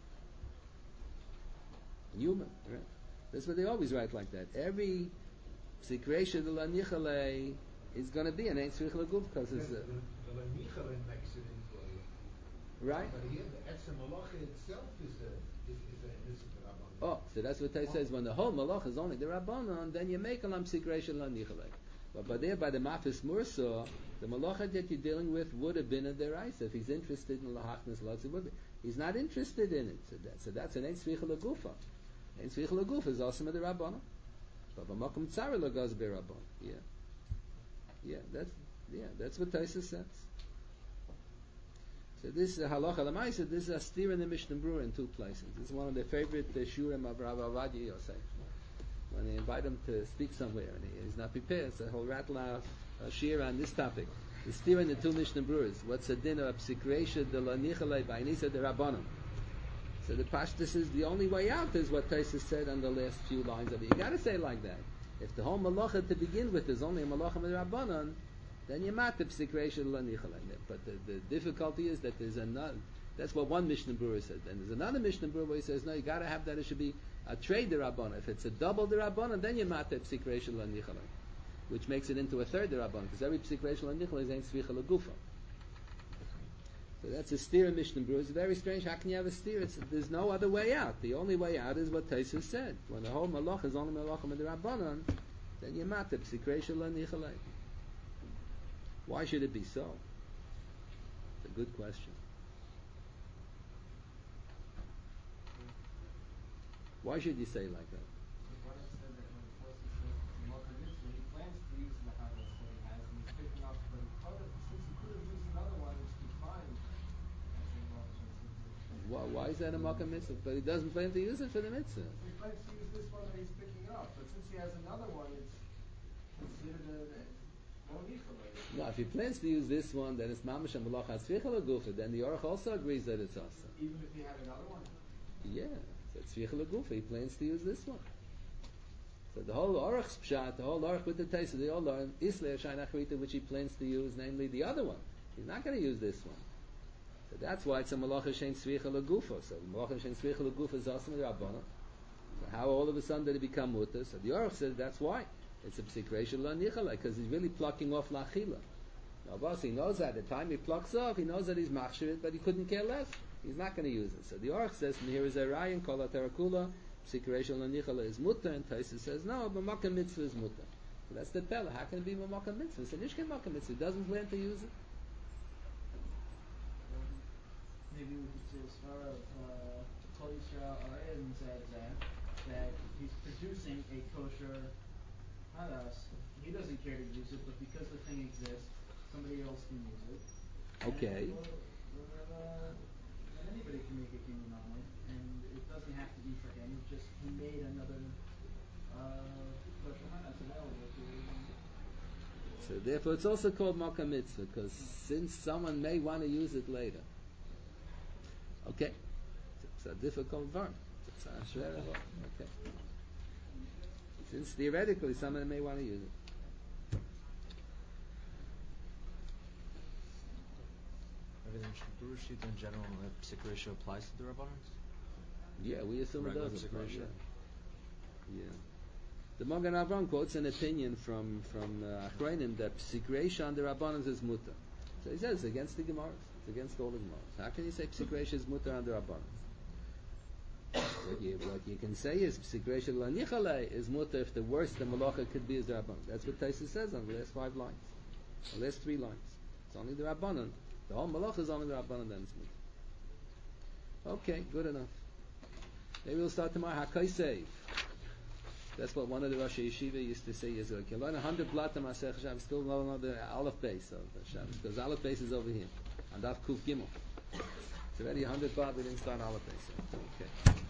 Human, right? That's what they always write like that. Every Psikresha de La Nichale is going to be an Ein Tzvicha L'Guf because it's... The La Nichale makes it into a... Right? But here the Etzem Malacha itself is a... is, is a Nisr Rabbanon. Oh, so that's what Tay says. When the whole malach is only the rabbanon, then you make alam psikreisha lanichalei. But by there, by the mafis mursa, the malacha that you're dealing with would have been a deraisa. If he's interested in lahachnas lots, it would be. He's not interested in it. So, that, so that's an ein svicha lagufa. Ein svicha lagufa is also the rabbanon. But b'makom tzara lagaz berabban. Yeah, yeah, that's yeah, that's what Taisa says. So this is halacha lemaisa. This is a steer in the Mishnah Berurah in two places. This is one of the favorite uh, shurim of Rav Avadia Yosef. When they invite him to speak somewhere and he, he's not prepared, so he'll rattle out a shir on this topic. The steer in the two Mishnah Berurahs. What's the din of psikreisha de la nichalei by nisa de rabbanim? So the pashtus is the only way out is what Taisa said on the last few lines of it. You got to say it like that. If the whole malacha to begin with is only a malacha with rabbanon, then you mat the psikreisha la nichalei. But the, the difficulty is that there's another. That's what one Mishnah Berurah said. And there's another Mishnah Berurah where he says, no, you got to have that. It should be a trade derabbanon. If it's a double derabbanon, then you mat the psikreisha la nichalei, which makes it into a third derabbanon, because every psikreisha la nichalei is ein svicha lagufa. So that's a steer in Mishnah Berurah. It's very strange. How can you have a steer? It's, there's no other way out. The only way out is what Taisa said. When the whole malach is only malach with the rabbanon, then you mat the psikreisha la nichalei. Why should it be so? It's a good question. Why should you say like that? What I said that when Tosis says it's a Malka Mitzvah, he plans to use the Havas that he has and he's picking up, but he could have, since he could have used another one, which would be fine. That's a Malka Mitzvah. Why, why is that a Malka Mitzvah? But he doesn't plan to use it for the Mitzvah. So he plans to use this one that he's picking up, but since he has another one, it's considered a Monicha. No, if he plans to use this one, then it's Mamash and Malach HaSvicha L'Gufa, then the Aruch also agrees that it's also. Even if he had another one? Yeah, so it's Svicha L'Gufa, he plans to use this one. So the whole Aruch's Pshat, the whole Aruch with the taste of the old Aruch, Isle Shain Achrita, which he plans to use, namely the other one. He's not going to use this one. So that's why it's a Malach Shein Svicha L'Gufa. So Malach Shein Svicha L'Gufa is also with Rabbana. So how all of a sudden did it become Mutter? So the Aruch says that's why. It's a psikreisha la nichalei, because he's really plucking off lachila. Now, boss, he knows that. At the time he plucks off, he knows that he's machshir it, but he couldn't care less. He's not going to use it. So the Aruch says, and here is a Ryan, kol ha-terakula, psikreisha la nichalei is mutter, and Taisa says, no, but makkah mitzvah is mutter. So that's the pella. How can it be makkah mitzvah? It's a nishkin makkah mitzvah. He doesn't plan to use it. Maybe we could say as far as uh, Kol Yisrael Ayin Zad that he's producing a kosher hadas. He doesn't care to use it, but because the thing exists, somebody else can use it. Okay. And, well, uh, and anybody can make a kinyan on it, and it doesn't have to be for him. It's just he made another uh, kosher hadas available to him. So therefore it's also called makkah mitzvah, because since someone may want to use it later. Okay. It's a difficult verb. It's a shver verb. Okay. Since theoretically someone may want to use it. Maybe the Mishnah Berurah sheet in general, uh, psikreisha applies to the Rabbanans? Yeah, we assume it Regular does apply. psikreisha. Yeah. Yeah. The Magen Avram quotes an opinion from from uh, Achronim that psikreisha on the Rabbanans is mutter. So he says it's against the Gemaras. It's against all the Gemaras. How can you say psikreisha is mutter on the Rabbanans? What you, what you can say is psikreisha la nichalei is mutter if the worst the malacha could be is the Rabbanan. That's what Taisa says on the last five lines. The last three lines. It's only the Rabbanan. The whole malacha is only the Rabbanan, then it's mutter. Okay, good enough. Maybe we'll start tomorrow. Hakaisei. That's what one of the Rosh Yeshiva used to say years ago. You learn a hundred blatam Masech Shabbos, still know another Aleph base of Shabbos, because Aleph base is over here. And Daf Kuf Gimel. It's already a hundred blot, we didn't start Aleph base. Okay.